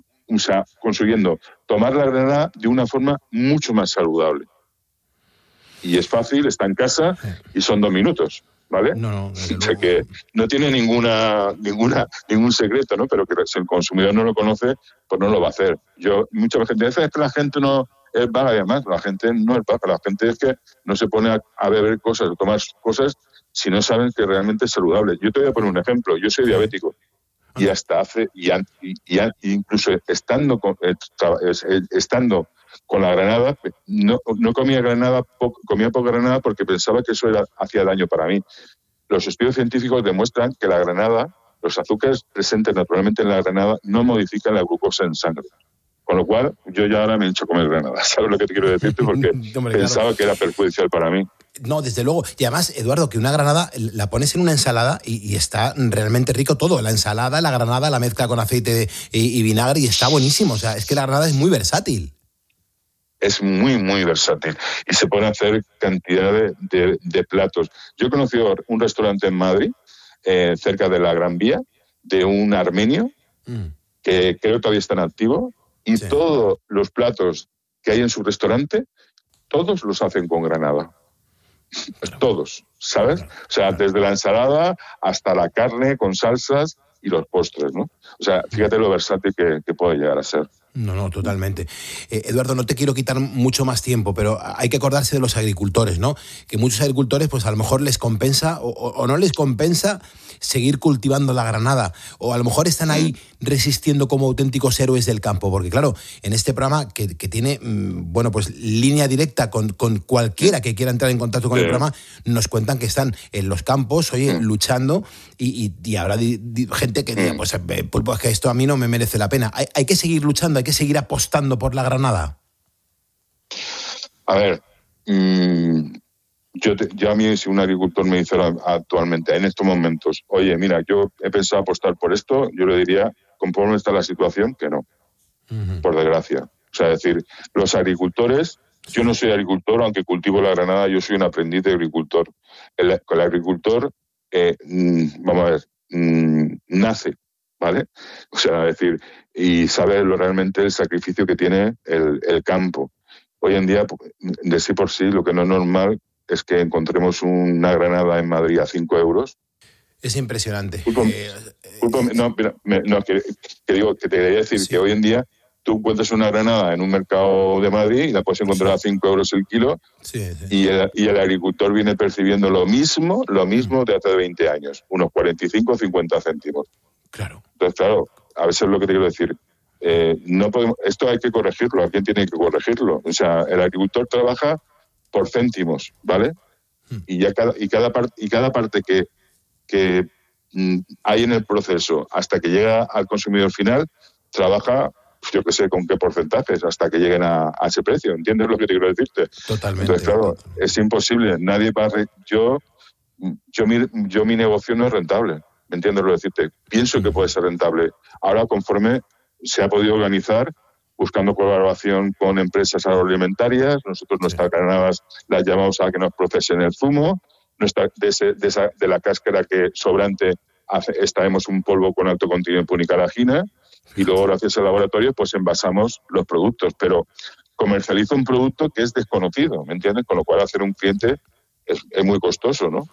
tomar la granada de una forma mucho más saludable. Y es fácil, está en casa y son 2 minutos, ¿vale? O sea que no tiene ningún secreto, ¿no? Pero que si el consumidor no lo conoce, pues no lo va a hacer. Mucha gente dice, es que la gente no es vaga, y además la gente no es vaga, la gente es que no se pone a beber cosas, a tomar cosas si no saben que realmente es saludable. Yo te voy a poner un ejemplo, yo soy diabético. Y hasta incluso estando con la granada, no comía granada, comía poca granada porque pensaba que eso hacía daño para mí. Los estudios científicos demuestran que la granada, los azúcares presentes naturalmente en la granada, no modifican la glucosa en sangre. Con lo cual, yo ya ahora me he hecho comer granada. ¿Sabes lo que te quiero decirte? Porque pensaba que era perjudicial para mí. No, desde luego. Y además, Eduardo, que una granada la pones en una ensalada y está realmente rico todo. La ensalada, la granada, la mezcla con aceite y vinagre y está buenísimo. O sea, es que la granada es muy versátil. Es muy, muy versátil. Y se pueden hacer cantidad de platos. Yo he conocido un restaurante en Madrid, cerca de la Gran Vía, de un armenio, que creo que todavía está en activo, y todos los platos que hay en su restaurante, todos los hacen con granada. Todos, ¿sabes? O sea, desde la ensalada hasta la carne con salsas y los postres, ¿no? O sea, fíjate lo versátil que puede llegar a ser. No, totalmente. Eduardo, no te quiero quitar mucho más tiempo, pero hay que acordarse de los agricultores, ¿no? Que muchos agricultores, pues a lo mejor les compensa o no les compensa seguir cultivando la granada, o a lo mejor están ahí resistiendo como auténticos héroes del campo, porque claro, en este programa que tiene, pues línea directa con cualquiera que quiera entrar en contacto con el programa, nos cuentan que están en los campos, luchando, y habrá gente que diga, pues Pulpo, es que esto a mí no me merece la pena. Hay que seguir luchando, hay que seguir apostando por la granada. A ver, yo a mí, si un agricultor me dice actualmente, en estos momentos, oye, mira, yo he pensado apostar por esto, yo le diría, conforme está la situación, que no, por desgracia. O sea, es decir, los agricultores, yo no soy agricultor, aunque cultivo la granada, yo soy un aprendiz de agricultor. El agricultor, vamos a ver, nace, ¿vale? O sea, es decir, y sabe realmente el sacrificio que tiene el campo. Hoy en día, de sí por sí, lo que no es normal es que encontremos una granada en Madrid a 5 euros. Es impresionante. Que te quería decir que hoy en día tú encuentras una granada en un mercado de Madrid y la puedes encontrar a 5 euros el kilo, y el agricultor viene percibiendo lo mismo de hace 20 años, unos 45 o 50 céntimos. Claro. Entonces, claro, a veces es lo que te quiero decir. No podemos, esto hay que corregirlo, alguien tiene que corregirlo. O sea, el agricultor trabaja por céntimos, ¿vale? Y cada parte que hay en el proceso hasta que llega al consumidor final, trabaja, yo qué sé, con qué porcentajes hasta que lleguen a ese precio. ¿Entiendes lo que te quiero decirte? Totalmente. Entonces, claro, es imposible. Nadie va yo mi negocio no es rentable. ¿Me entiendes lo que decirte? Pienso que puede ser rentable. Ahora, conforme se ha podido organizar, buscando colaboración con empresas agroalimentarias, nosotros nuestras granadas las llamamos a que nos procesen el zumo, de la cáscara que sobrante extraemos un polvo con alto contenido en punicalagina, y luego gracias al laboratorio pues envasamos los productos. Pero comercializa un producto que es desconocido, ¿me entiendes? Con lo cual hacer un cliente es muy costoso, ¿no?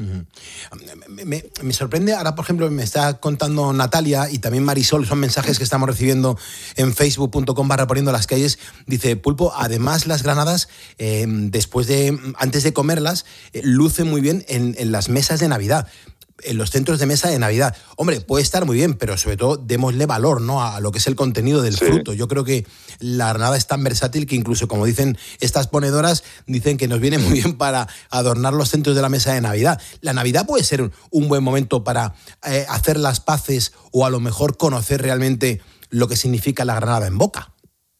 Me sorprende, ahora por ejemplo me está contando Natalia y también Marisol, son mensajes que estamos recibiendo en facebook.com/poniendo las calles, dice Pulpo, además las granadas antes de comerlas lucen muy bien en las mesas de Navidad, en los centros de mesa de Navidad. Hombre, puede estar muy bien, pero sobre todo démosle valor, ¿no?, a lo que es el contenido del fruto. Yo creo que la granada es tan versátil que incluso, como dicen estas ponedoras, dicen que nos viene muy bien para adornar los centros de la mesa de Navidad. La Navidad puede ser un buen momento para hacer las paces o a lo mejor conocer realmente lo que significa la granada en boca.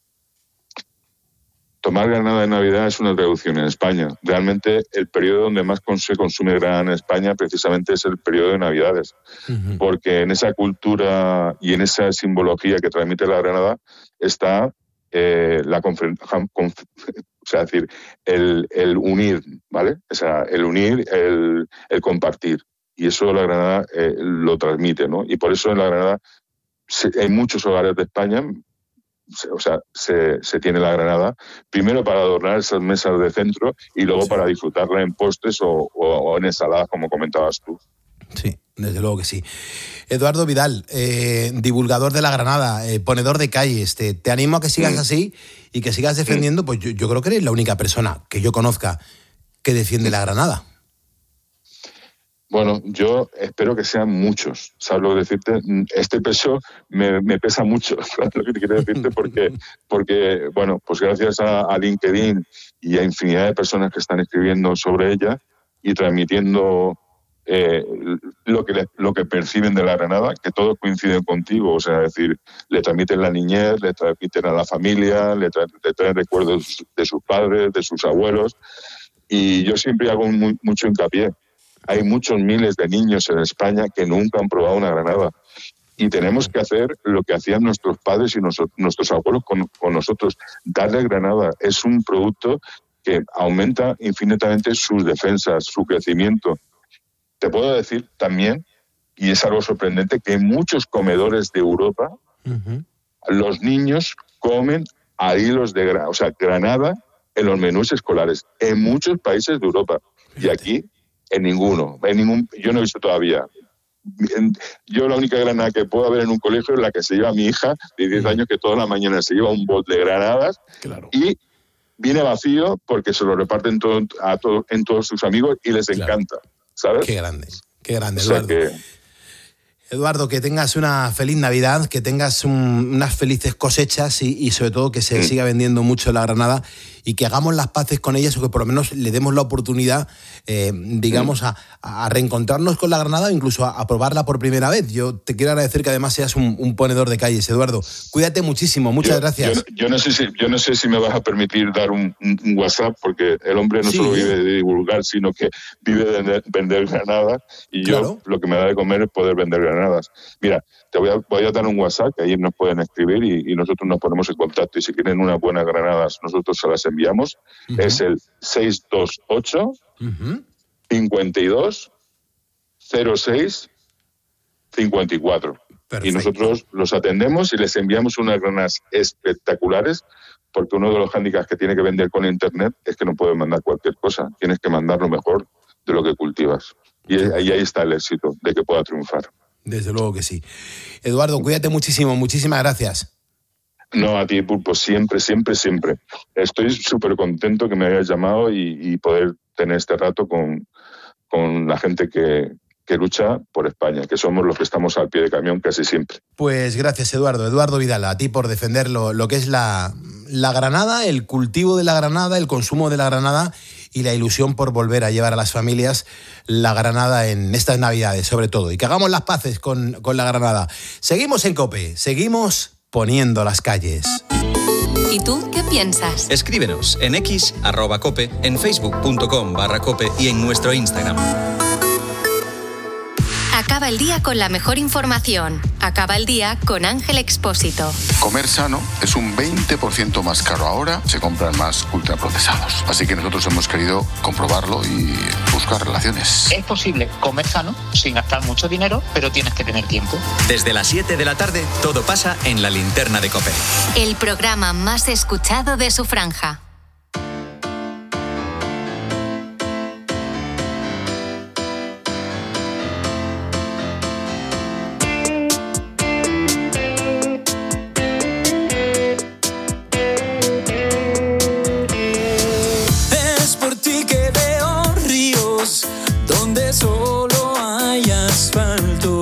Tomar granada en Navidad es una traducción en España. Realmente el periodo donde más se consume granada en España precisamente es el periodo de Navidades. Porque en esa cultura y en esa simbología que transmite la granada está el unir, ¿vale? O sea, el unir, el compartir. Y eso la granada lo transmite, ¿no? Y por eso en la granada, en muchos hogares de España, se tiene la granada, primero para adornar esas mesas de centro y luego para disfrutarla en postres o en ensaladas, como comentabas tú. Sí, desde luego que sí. Eduardo Vidal, divulgador de la granada, ponedor de calles, te animo a que sigas así y que sigas defendiendo, pues yo creo que eres la única persona que yo conozca que defiende la granada. Bueno, yo espero que sean muchos, ¿sabes lo que decirte? Este peso me pesa mucho, ¿sabes lo que te quiero decirte? Porque bueno, pues gracias a LinkedIn y a infinidad de personas que están escribiendo sobre ella y transmitiendo lo que perciben de la granada, que todos coinciden contigo, o sea, es decir, le transmiten la niñez, le transmiten a la familia, le traen recuerdos de sus padres, de sus abuelos, y yo siempre hago mucho hincapié. Hay muchos miles de niños en España que nunca han probado una granada. Y tenemos que hacer lo que hacían nuestros padres y nuestros abuelos con nosotros. Darle granada. Es un producto que aumenta infinitamente sus defensas, su crecimiento. Te puedo decir también, y es algo sorprendente, que en muchos comedores de Europa, los niños comen a hilos de granada en los menús escolares. En muchos países de Europa. Y aquí... En ninguno. Yo no he visto todavía. Yo la única granada que puedo ver en un colegio es la que se lleva mi hija de 10 años, que toda la mañana se lleva un bol de granadas y viene vacío porque se lo reparten en todos sus amigos y les encanta, ¿sabes? Qué grande, Eduardo. Eduardo, que tengas una feliz Navidad, que tengas unas felices cosechas y sobre todo que se siga vendiendo mucho la granada y que hagamos las paces con ellas o que por lo menos le demos la oportunidad, digamos, a reencontrarnos con la granada o incluso a probarla por primera vez. Yo te quiero agradecer que además seas un ponedor de calles, Eduardo. Cuídate muchísimo, muchas gracias. Yo no sé si me vas a permitir dar un WhatsApp, porque el hombre no solo vive de divulgar, sino que vive de vender granadas y yo lo que me da de comer es poder vender granadas. Mira, voy a dar un WhatsApp, que ahí nos pueden escribir y nosotros nos ponemos en contacto y si quieren unas buenas granadas nosotros se las enviamos. Es el 628 52 06 54. Perfecto. Y nosotros los atendemos y les enviamos unas granadas espectaculares, porque uno de los hándicaps que tiene que vender con internet es que no puedes mandar cualquier cosa, tienes que mandar lo mejor de lo que cultivas. Y ahí está el éxito de que pueda triunfar. Desde luego que sí. Eduardo, cuídate muchísimo, muchísimas gracias. No, a ti, Pulpo, siempre. Estoy súper contento que me hayas llamado y poder tener este rato con la gente que lucha por España, que somos los que estamos al pie de cañón casi siempre. Pues gracias, Eduardo. Eduardo Vidal, a ti por defender lo que es la granada, el cultivo de la granada, el consumo de la granada y la ilusión por volver a llevar a las familias la granada en estas Navidades, sobre todo. Y que hagamos las paces con la granada. Seguimos en COPE, seguimos poniendo las calles. ¿Y tú qué piensas? Escríbenos en X, @cope, en facebook.com/cope y en nuestro Instagram. Acaba el día con la mejor información. Acaba el día con Ángel Expósito. Comer sano es un 20% más caro ahora, se compran más ultraprocesados. Así que nosotros hemos querido comprobarlo y buscar relaciones. Es posible comer sano sin gastar mucho dinero, pero tienes que tener tiempo. Desde las 7 de la tarde, todo pasa en la linterna de COPE. El programa más escuchado de su franja. Es por ti que veo ríos donde solo hay asfalto.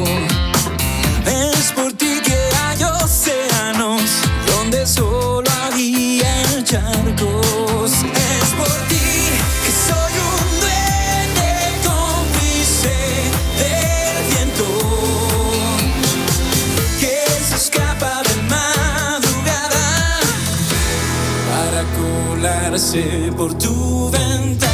Es por ti que hay océanos donde solo había charcos. Es por ti que soy un duende cómplice del viento que se escapa de madrugada para colarse por tu ventana.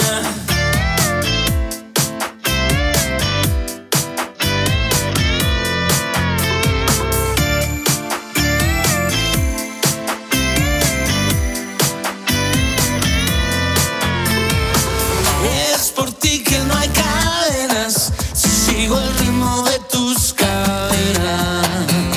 Es por ti que no hay cadenas, si sigo el ritmo de tus cadenas.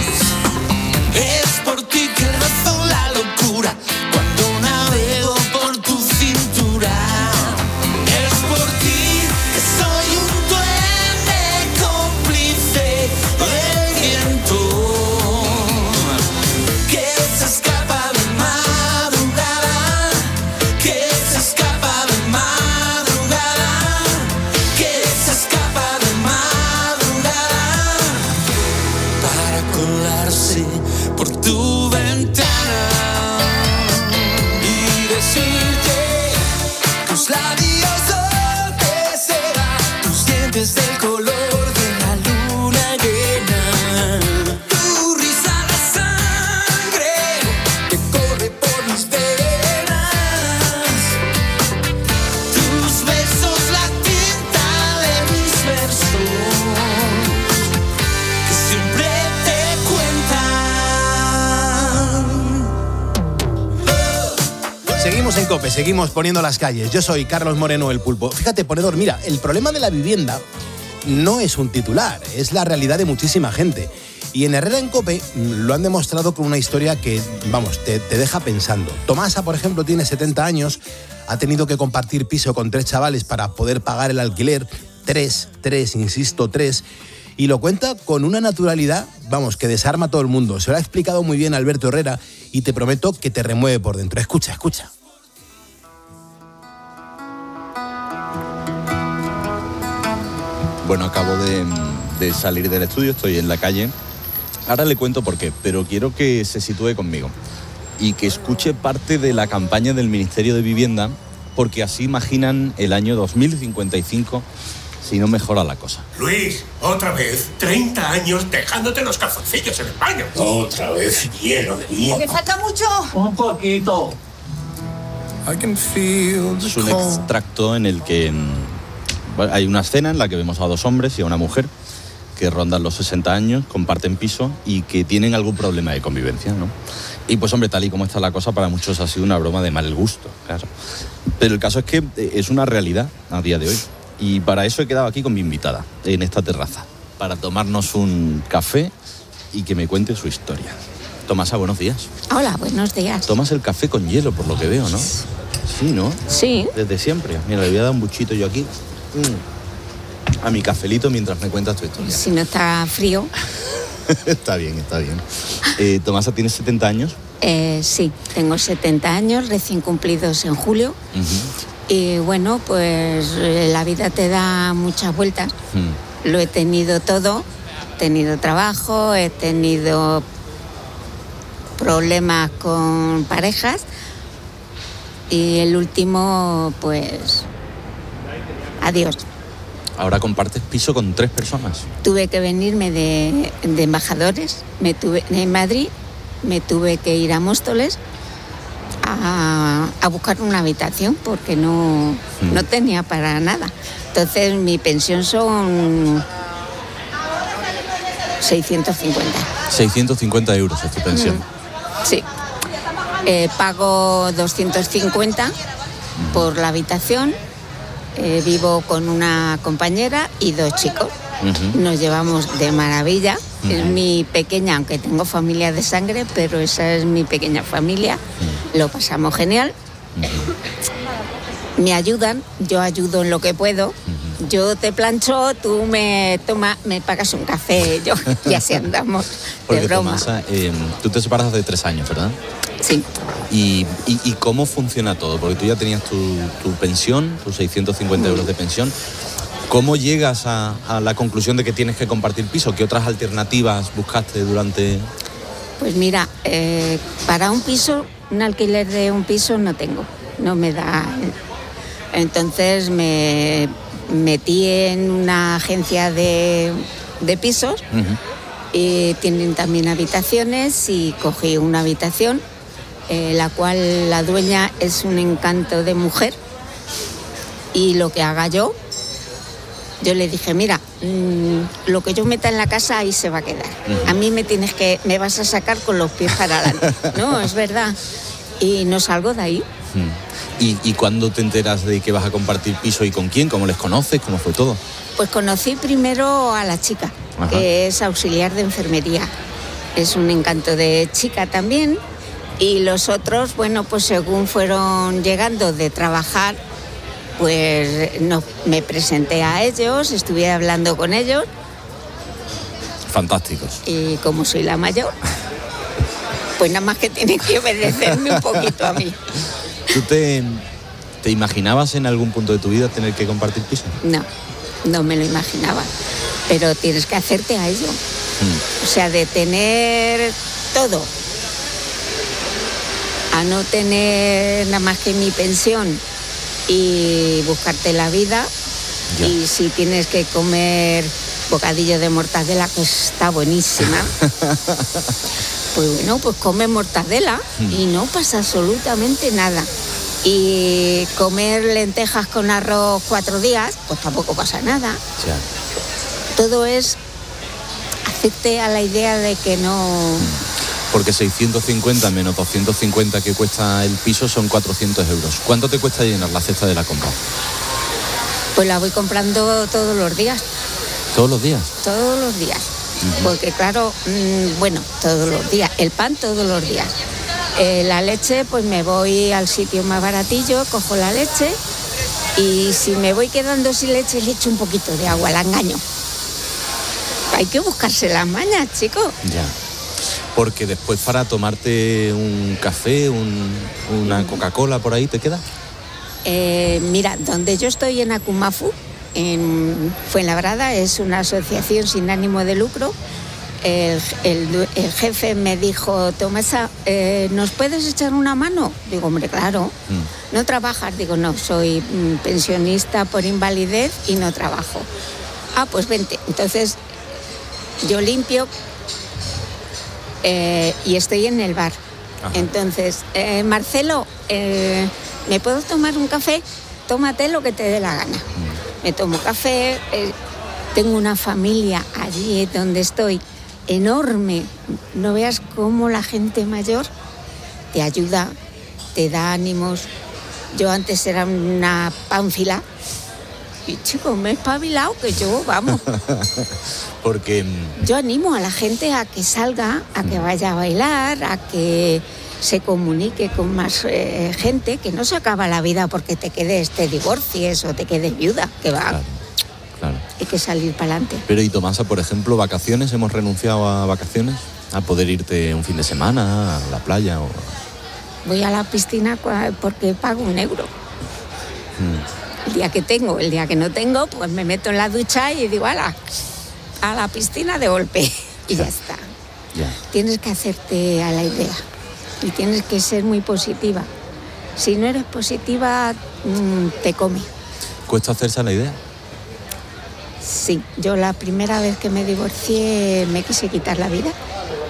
Es por ti que rezo la locura cuando navego por tu cintura. Es por ti que soy un duende cómplice del viento que se escapa de madrugada, que se escapa de madrugada, que se escapa de madrugada para colarse por tu ventana y decirte tus labios de seda, tus dientes del color de la luna llena, tu risa la sangre que corre por mis venas, tus besos la tinta de mis versos que siempre te cuentan. Seguimos en COPE, seguimos poniendo las calles. Yo soy Carlos Moreno, el Pulpo. Fíjate, ponedor, mira, el problema de la vivienda no es un titular, es la realidad de muchísima gente. Y en Herrera en COPE lo han demostrado con una historia que, vamos, te deja pensando. Tomasa, por ejemplo, tiene 70 años, ha tenido que compartir piso con 3 chavales para poder pagar el alquiler. Tres, insisto, 3. Y lo cuenta con una naturalidad, vamos, que desarma a todo el mundo. Se lo ha explicado muy bien Alberto Herrera y te prometo que te remueve por dentro. Escucha, escucha. Bueno, acabo de salir del estudio, estoy en la calle. Ahora le cuento por qué, pero quiero que se sitúe conmigo y que escuche parte de la campaña del Ministerio de Vivienda, porque así imaginan el año 2055 si no mejora la cosa. Luis, otra vez, 30 años dejándote los calzoncillos en el baño. Otra vez lleno de mierda. ¿Le falta mucho? Un poquito. Es un extracto en el que hay una escena en la que vemos a 2 hombres y a una mujer que rondan los 60 años, comparten piso y que tienen algún problema de convivencia, ¿no? Y pues hombre, tal y como está la cosa, para muchos ha sido una broma de mal gusto, claro. Pero el caso es que es una realidad a día de hoy. Y para eso he quedado aquí con mi invitada, en esta terraza, para tomarnos un café y que me cuente su historia. Tomasa, buenos días. Hola, buenos días. Tomas el café con hielo, por lo que veo, ¿no? Sí, ¿no? Sí. Desde siempre. Mira, le voy a dar un buchito yo aquí a mi cafelito mientras me cuentas tu historia. Si no está frío. Está bien, está bien. Tomasa, ¿tienes 70 años? Sí, tengo 70 años, recién cumplidos en julio. Y bueno, pues la vida te da muchas vueltas. Lo he tenido todo. He tenido trabajo, he tenido problemas con parejas. Y el último, pues, adiós. Ahora compartes piso con 3 personas. Tuve que venirme de embajadores, en Madrid, me tuve que ir a Móstoles a buscar una habitación porque no tenía para nada. Entonces mi pensión son 650. 650 euros es tu pensión. Sí. Pago 250 por la habitación. Vivo con una compañera y 2 chicos. Nos llevamos de maravilla. Es mi pequeña, aunque tengo familia de sangre, pero esa es mi pequeña familia. Lo pasamos genial. Me ayudan, yo ayudo en lo que puedo. Yo te plancho, tú me pagas un café, yo, y así andamos. Porque, de broma. Tomasa, tú te separas hace 3 años, ¿verdad? Sí. ¿Y cómo funciona todo? Porque tú ya tenías tu pensión, tus 650 euros de pensión. ¿Cómo llegas a la conclusión de que tienes que compartir piso? ¿Qué otras alternativas buscaste durante...? Pues mira, para un piso, un alquiler de un piso no tengo, no me da. Entonces me metí en una agencia de pisos y tienen también habitaciones y cogí una habitación, la cual la dueña es un encanto de mujer y lo que haga yo le dije, mira, lo que yo meta en la casa ahí se va a quedar. A mí me vas a sacar con los pies para adelante. No, es verdad. Y no salgo de ahí. ¿Y cuándo te enteras de que vas a compartir piso y con quién? ¿Cómo les conoces? ¿Cómo fue todo? Pues conocí primero a la chica, que es auxiliar de enfermería. Es un encanto de chica también. Y los otros, bueno, pues según fueron llegando de trabajar, pues me presenté a ellos, estuve hablando con ellos. Fantásticos. Y como soy la mayor, pues nada más que tienen que obedecerme un poquito a mí. ¿Tú te imaginabas en algún punto de tu vida tener que compartir piso? No me lo imaginaba, pero tienes que hacerte a ello. O sea, de tener todo a no tener nada más que mi pensión y buscarte la vida. Ya. Y si tienes que comer bocadillo de mortadela, que está buenísima, pues bueno, pues come mortadela y no pasa absolutamente nada. Y comer lentejas con arroz 4 días, pues tampoco pasa nada. Ya. Todo es hacerte a la idea de que no... Porque 650 menos 250 que cuesta el piso son 400 euros. ¿Cuánto te cuesta llenar la cesta de la compra? Pues la voy comprando todos los días. ¿Todos los días? Todos los días. Porque claro, bueno, todos los días. El pan todos los días. La leche, pues me voy al sitio más baratillo, cojo la leche y si me voy quedando sin leche le echo un poquito de agua, la engaño. Hay que buscarse las mañas, chicos. Ya. Porque después para tomarte un café, una Coca-Cola por ahí, ¿te queda? Mira, donde yo estoy en Akumafu, en Fuenlabrada, es una asociación sin ánimo de lucro. El jefe me dijo, Tomasa, ¿nos puedes echar una mano? Digo, hombre, claro. ¿No trabajas? Digo, no, soy pensionista por invalidez y no trabajo. Ah, pues vente. Entonces, yo limpio y estoy en el bar. Ajá. Entonces, Marcelo, ¿me puedo tomar un café? Tómate lo que te dé la gana. Me tomo café, tengo una familia allí donde estoy enorme. No veas cómo la gente mayor te ayuda, te da ánimos. Yo antes era una pánfila y chico, me he espabilado que yo, vamos. Porque yo animo a la gente a que salga, a que vaya a bailar, a que se comunique con más gente, que no se acaba la vida porque te quedes, te divorcies o te quedes viuda, que va. Claro. Hay que salir para adelante. Pero y Tomasa, por ejemplo, vacaciones, ¿hemos renunciado a vacaciones? ¿A poder irte un fin de semana a la playa? Voy a la piscina porque pago 1 euro. El día que tengo, el día que no tengo, pues me meto en la ducha y digo, ala, a la piscina de golpe. Y ya está. Ya. Tienes que hacerte a la idea y tienes que ser muy positiva. Si no eres positiva, te come. ¿Cuesta hacerse a la idea? Sí, yo la primera vez que me divorcié me quise quitar la vida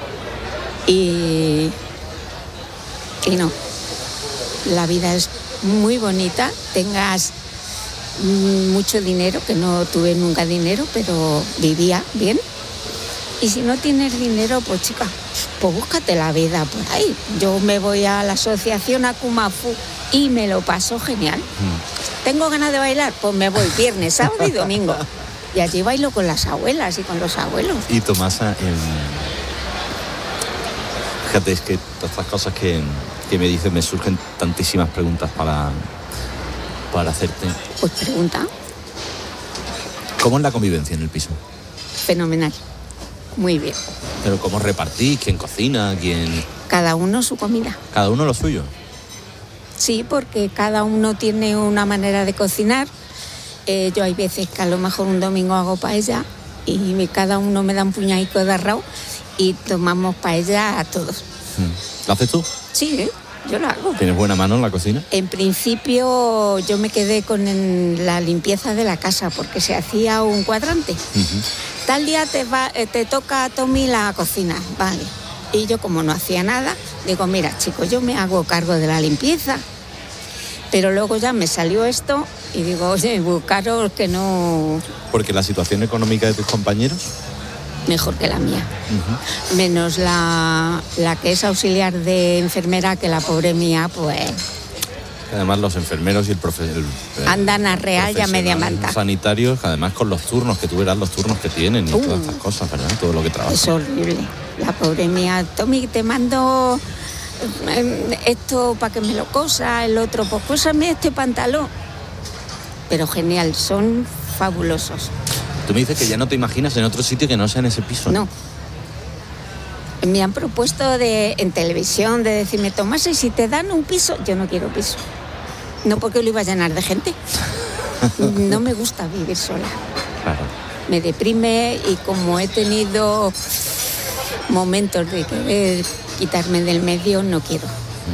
y no, la vida es muy bonita, tengas mucho dinero, que no tuve nunca dinero, pero vivía bien, Y si no tienes dinero, pues chica, pues búscate la vida por ahí. Yo me voy a la asociación Akumafu y me lo paso genial. ¿Tengo ganas de bailar? Pues me voy viernes, sábado y domingo. Y allí bailo con las abuelas y con los abuelos. Y Tomasa, fíjate, es que todas estas cosas que me dices, me surgen tantísimas preguntas para hacerte. Pues pregunta. ¿Cómo es la convivencia en el piso? Fenomenal. Muy bien. ¿Pero cómo repartís? ¿Quién cocina? ¿Quién...? Cada uno su comida. ¿Cada uno lo suyo? Sí, porque cada uno tiene una manera de cocinar. Yo hay veces que a lo mejor un domingo hago paella y cada uno me da un puñadico de arroz y tomamos paella a todos. ¿Lo haces tú? Sí, yo lo hago. ¿Tienes buena mano en la cocina? En principio yo me quedé con la limpieza de la casa porque se hacía un cuadrante. Tal día te toca a Tommy la cocina, vale. Y yo como no hacía nada, digo, mira chicos, yo me hago cargo de la limpieza. Pero luego ya me salió esto y digo, oye, buscaros que no... Porque la situación económica de tus compañeros... Mejor que la mía. Menos la que es auxiliar de enfermera, que la pobre mía, pues... Además los enfermeros y el andan a real y a media manta. Sanitarios, además con los turnos, que tú verás los turnos que tienen y todas estas cosas, ¿verdad? Todo lo que trabajan. Es horrible. La pobre mía, Tommy, te mando esto para que me lo cosa, el otro, pues cósame este pantalón. Pero genial, son fabulosos. Tú me dices que ya no te imaginas en otro sitio que no sea en ese piso. No. Me han propuesto en televisión de decirme, Tomás, y si te dan un piso, yo no quiero piso. No porque lo iba a llenar de gente. No me gusta vivir sola. Claro. Me deprime y como he tenido momentos de querer quitarme del medio, no quiero.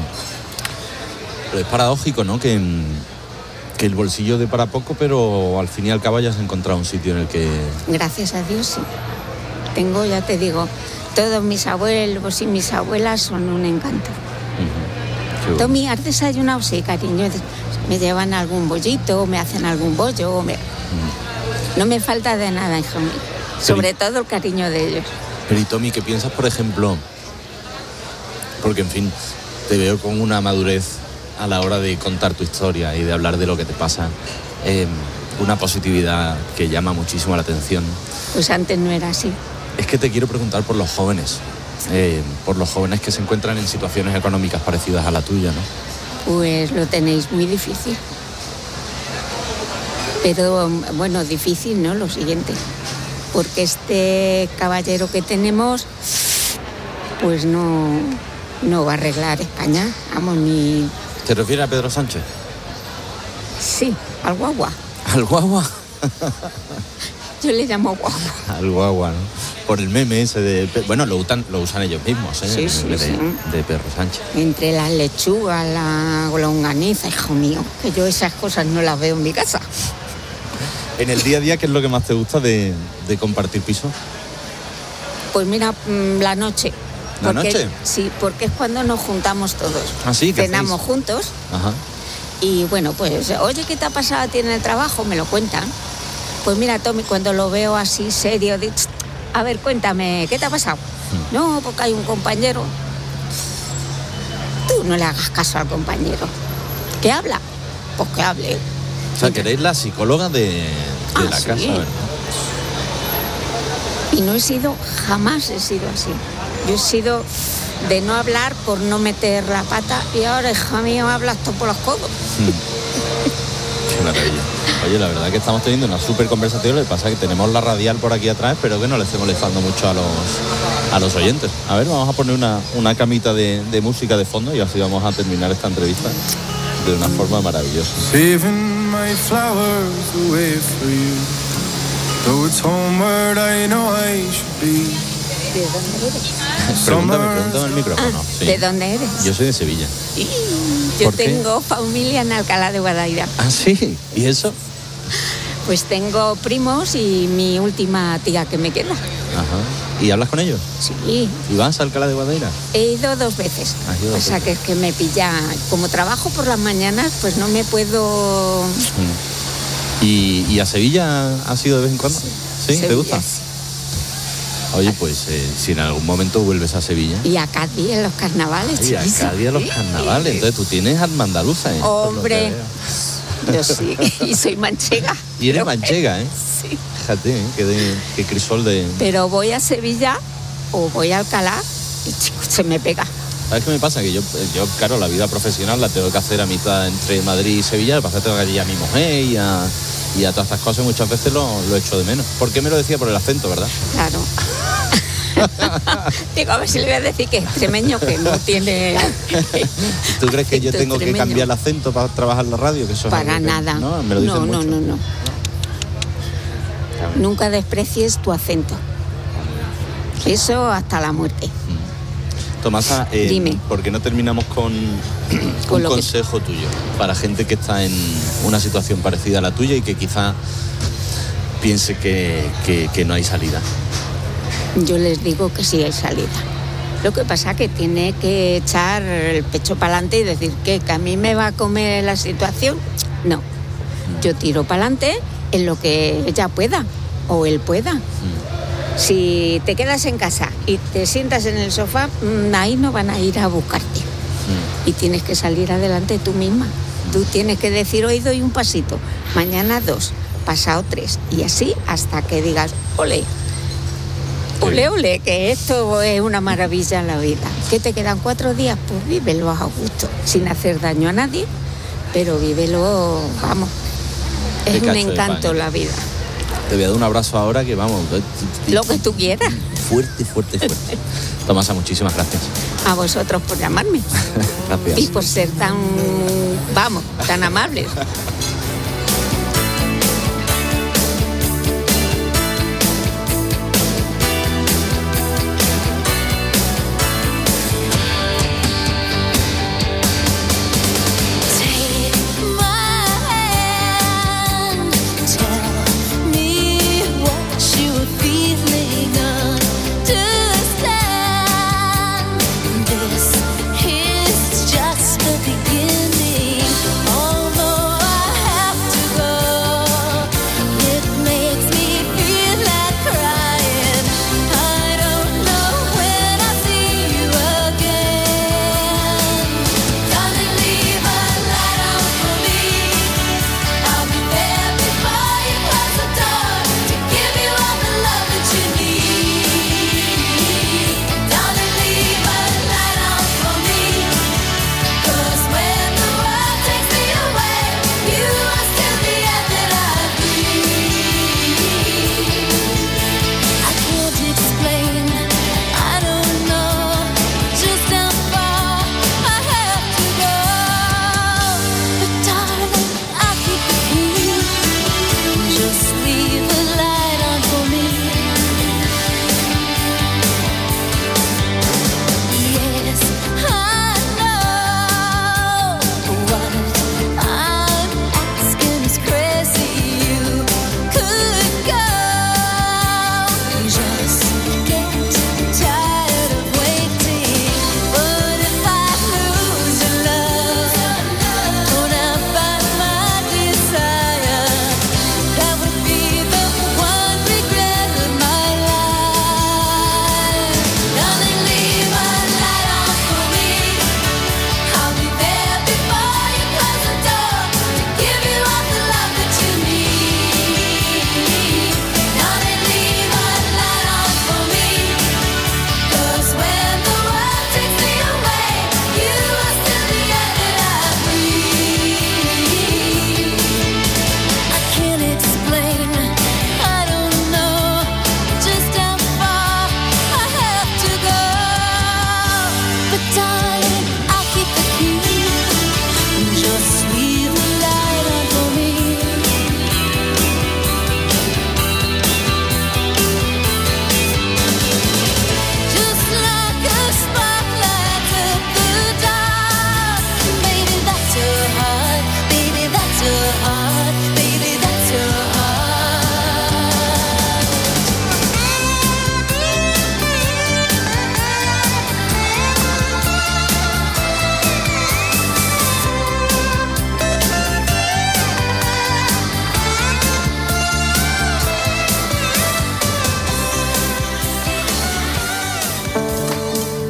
Pero es paradójico, ¿no? Que el bolsillo dé para poco, pero al fin y al cabo hayas encontrado un sitio en el que... Gracias a Dios, sí. Tengo, ya te digo, todos mis abuelos y mis abuelas son un encanto. Bueno. Tommy, ¿has desayunado? Sí, cariño. Me llevan algún bollito, me hacen algún bollo. No me falta de nada, hijo mío. Sobre todo el cariño de ellos. Pero y Tommy, ¿qué piensas, por ejemplo? Porque, en fin, te veo con una madurez a la hora de contar tu historia y de hablar de lo que te pasa. Una positividad que llama muchísimo la atención. Pues antes no era así. Es que te quiero preguntar por los jóvenes que se encuentran en situaciones económicas parecidas a la tuya, ¿no? Pues lo tenéis muy difícil. Pero, bueno, difícil, ¿no? Lo siguiente. Porque este caballero que tenemos, pues no va a arreglar España. Vamos, ni... ¿Te refieres a Pedro Sánchez? Sí, al guagua. ¿Al guagua? Yo le llamo guagua. Al guagua, ¿no? Por el meme ese de... Bueno, lo usan ellos mismos, ¿eh? Sí, sí, de Pedro Sánchez. Entre las lechugas, la longaniza, hijo mío, que yo esas cosas no las veo en mi casa. En el día a día, ¿qué es lo que más te gusta de compartir piso? Pues mira, la noche. ¿La noche? Sí, porque es cuando nos juntamos todos. ¿Ah, sí? Cenamos juntos. Ajá. Y bueno, pues, oye, ¿qué te ha pasado a ti en el trabajo? Me lo cuentan. Pues mira, Tommy, cuando lo veo así serio, digo, a ver, cuéntame, ¿qué te ha pasado? No, porque hay un compañero. Tú no le hagas caso al compañero. ¿Qué habla? Pues que hable. O sea, que eres la psicóloga de la sí. casa, ¿verdad? Y no jamás he sido así. Yo he sido de no hablar por no meter la pata y ahora, hija mía, hablas tú por los codos. Qué maravilla. Oye, la verdad que estamos teniendo una súper conversación. Lo que pasa es que tenemos la radial por aquí atrás, pero que no le esté molestando mucho a los oyentes. A ver, vamos a poner una camita de música de fondo y así vamos a terminar esta entrevista de una forma maravillosa. Saving my flowers away for you. Though it's homeward I know I should be. ¿De dónde eres? Pregúntame el micrófono. Sí. ¿De dónde eres? Yo soy de Sevilla. Yo tengo familia en Alcalá de Guadaira. ¿Ah, sí? ¿Y eso? Pues tengo primos y mi última tía que me queda. Ajá. ¿Y hablas con ellos? Sí. ¿Y vas a Alcalá de Guadaira? He ido 2 veces. O sea, que es que me pilla... Como trabajo por las mañanas, pues no me puedo... ¿Y a Sevilla has ido de vez en cuando? ¿Sí? Sevilla, ¿Te gusta? Sí. Oye, pues si en algún momento vuelves a Sevilla. Y a Cádiz en los carnavales. Y a Cádiz en los carnavales. Entonces tú tienes alma andaluza, ¿eh? Hombre, yo sí. Y soy manchega. Y eres manchega, ¿eh? Sí. Fíjate, qué crisol de... Pero voy a Sevilla o voy a Alcalá y chico, se me pega. ¿Sabes qué me pasa? Que yo, claro, la vida profesional la tengo que hacer a mitad entre Madrid y Sevilla. Lo que pasa es que tengo que ir a mi mujer y a todas estas cosas, muchas veces lo echo de menos. ¿Por qué me lo decía? Por el acento, ¿verdad? Claro. Digo, a ver si le voy a decir que es extremeño, que no tiene... ¿Tú crees que yo tengo que cambiar el acento para trabajar en la radio? Que eso para es nada. ¿no? ¿Me lo dicen mucho? No. Nunca desprecies tu acento. Eso hasta la muerte. Tomasa, Dime. ¿por qué no terminamos con un consejo tuyo para gente que está en una situación parecida a la tuya y que quizá piense que no hay salida? Yo les digo que sí hay salida. Lo que pasa es que tiene que echar el pecho para adelante y decir que a mí me va a comer la situación. No, yo tiro para adelante en lo que ella pueda o él pueda. Si te quedas en casa y te sientas en el sofá, ahí no van a ir a buscarte. Y tienes que salir adelante tú misma. Tú tienes que decir, hoy doy un pasito, mañana 2, pasado 3. Y así hasta que digas, ole, que esto es una maravilla en la vida. ¿Que te quedan 4 días? Pues vívelo a gusto, sin hacer daño a nadie, pero vívelo, vamos. Es un encanto la vida. Te voy a dar un abrazo ahora que vamos. Lo que tú quieras. Fuerte. Tomasa, muchísimas gracias. A vosotros por llamarme. Gracias. Y por ser tan amables. This is just the beginning. Although I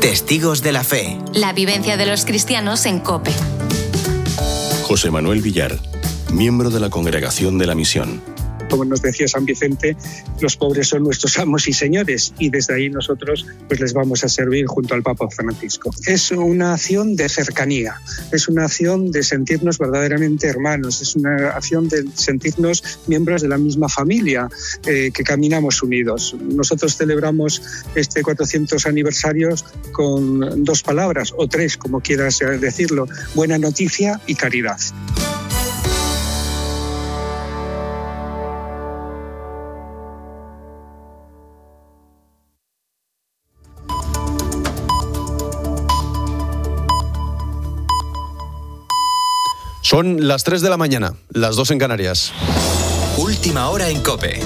Testigos de la Fe. La vivencia de los cristianos en COPE. José Manuel Villar, miembro de la Congregación de la Misión. Como nos decía San Vicente, los pobres son nuestros amos y señores, y desde ahí nosotros pues les vamos a servir junto al Papa Francisco. Es una acción de cercanía, es una acción de sentirnos verdaderamente hermanos, es una acción de sentirnos miembros de la misma familia, que caminamos unidos. Nosotros celebramos este 400 aniversario con 2 palabras, o 3, como quieras decirlo: buena noticia y caridad. Son las 3 de la mañana, las 2 en Canarias. Última hora en COPE.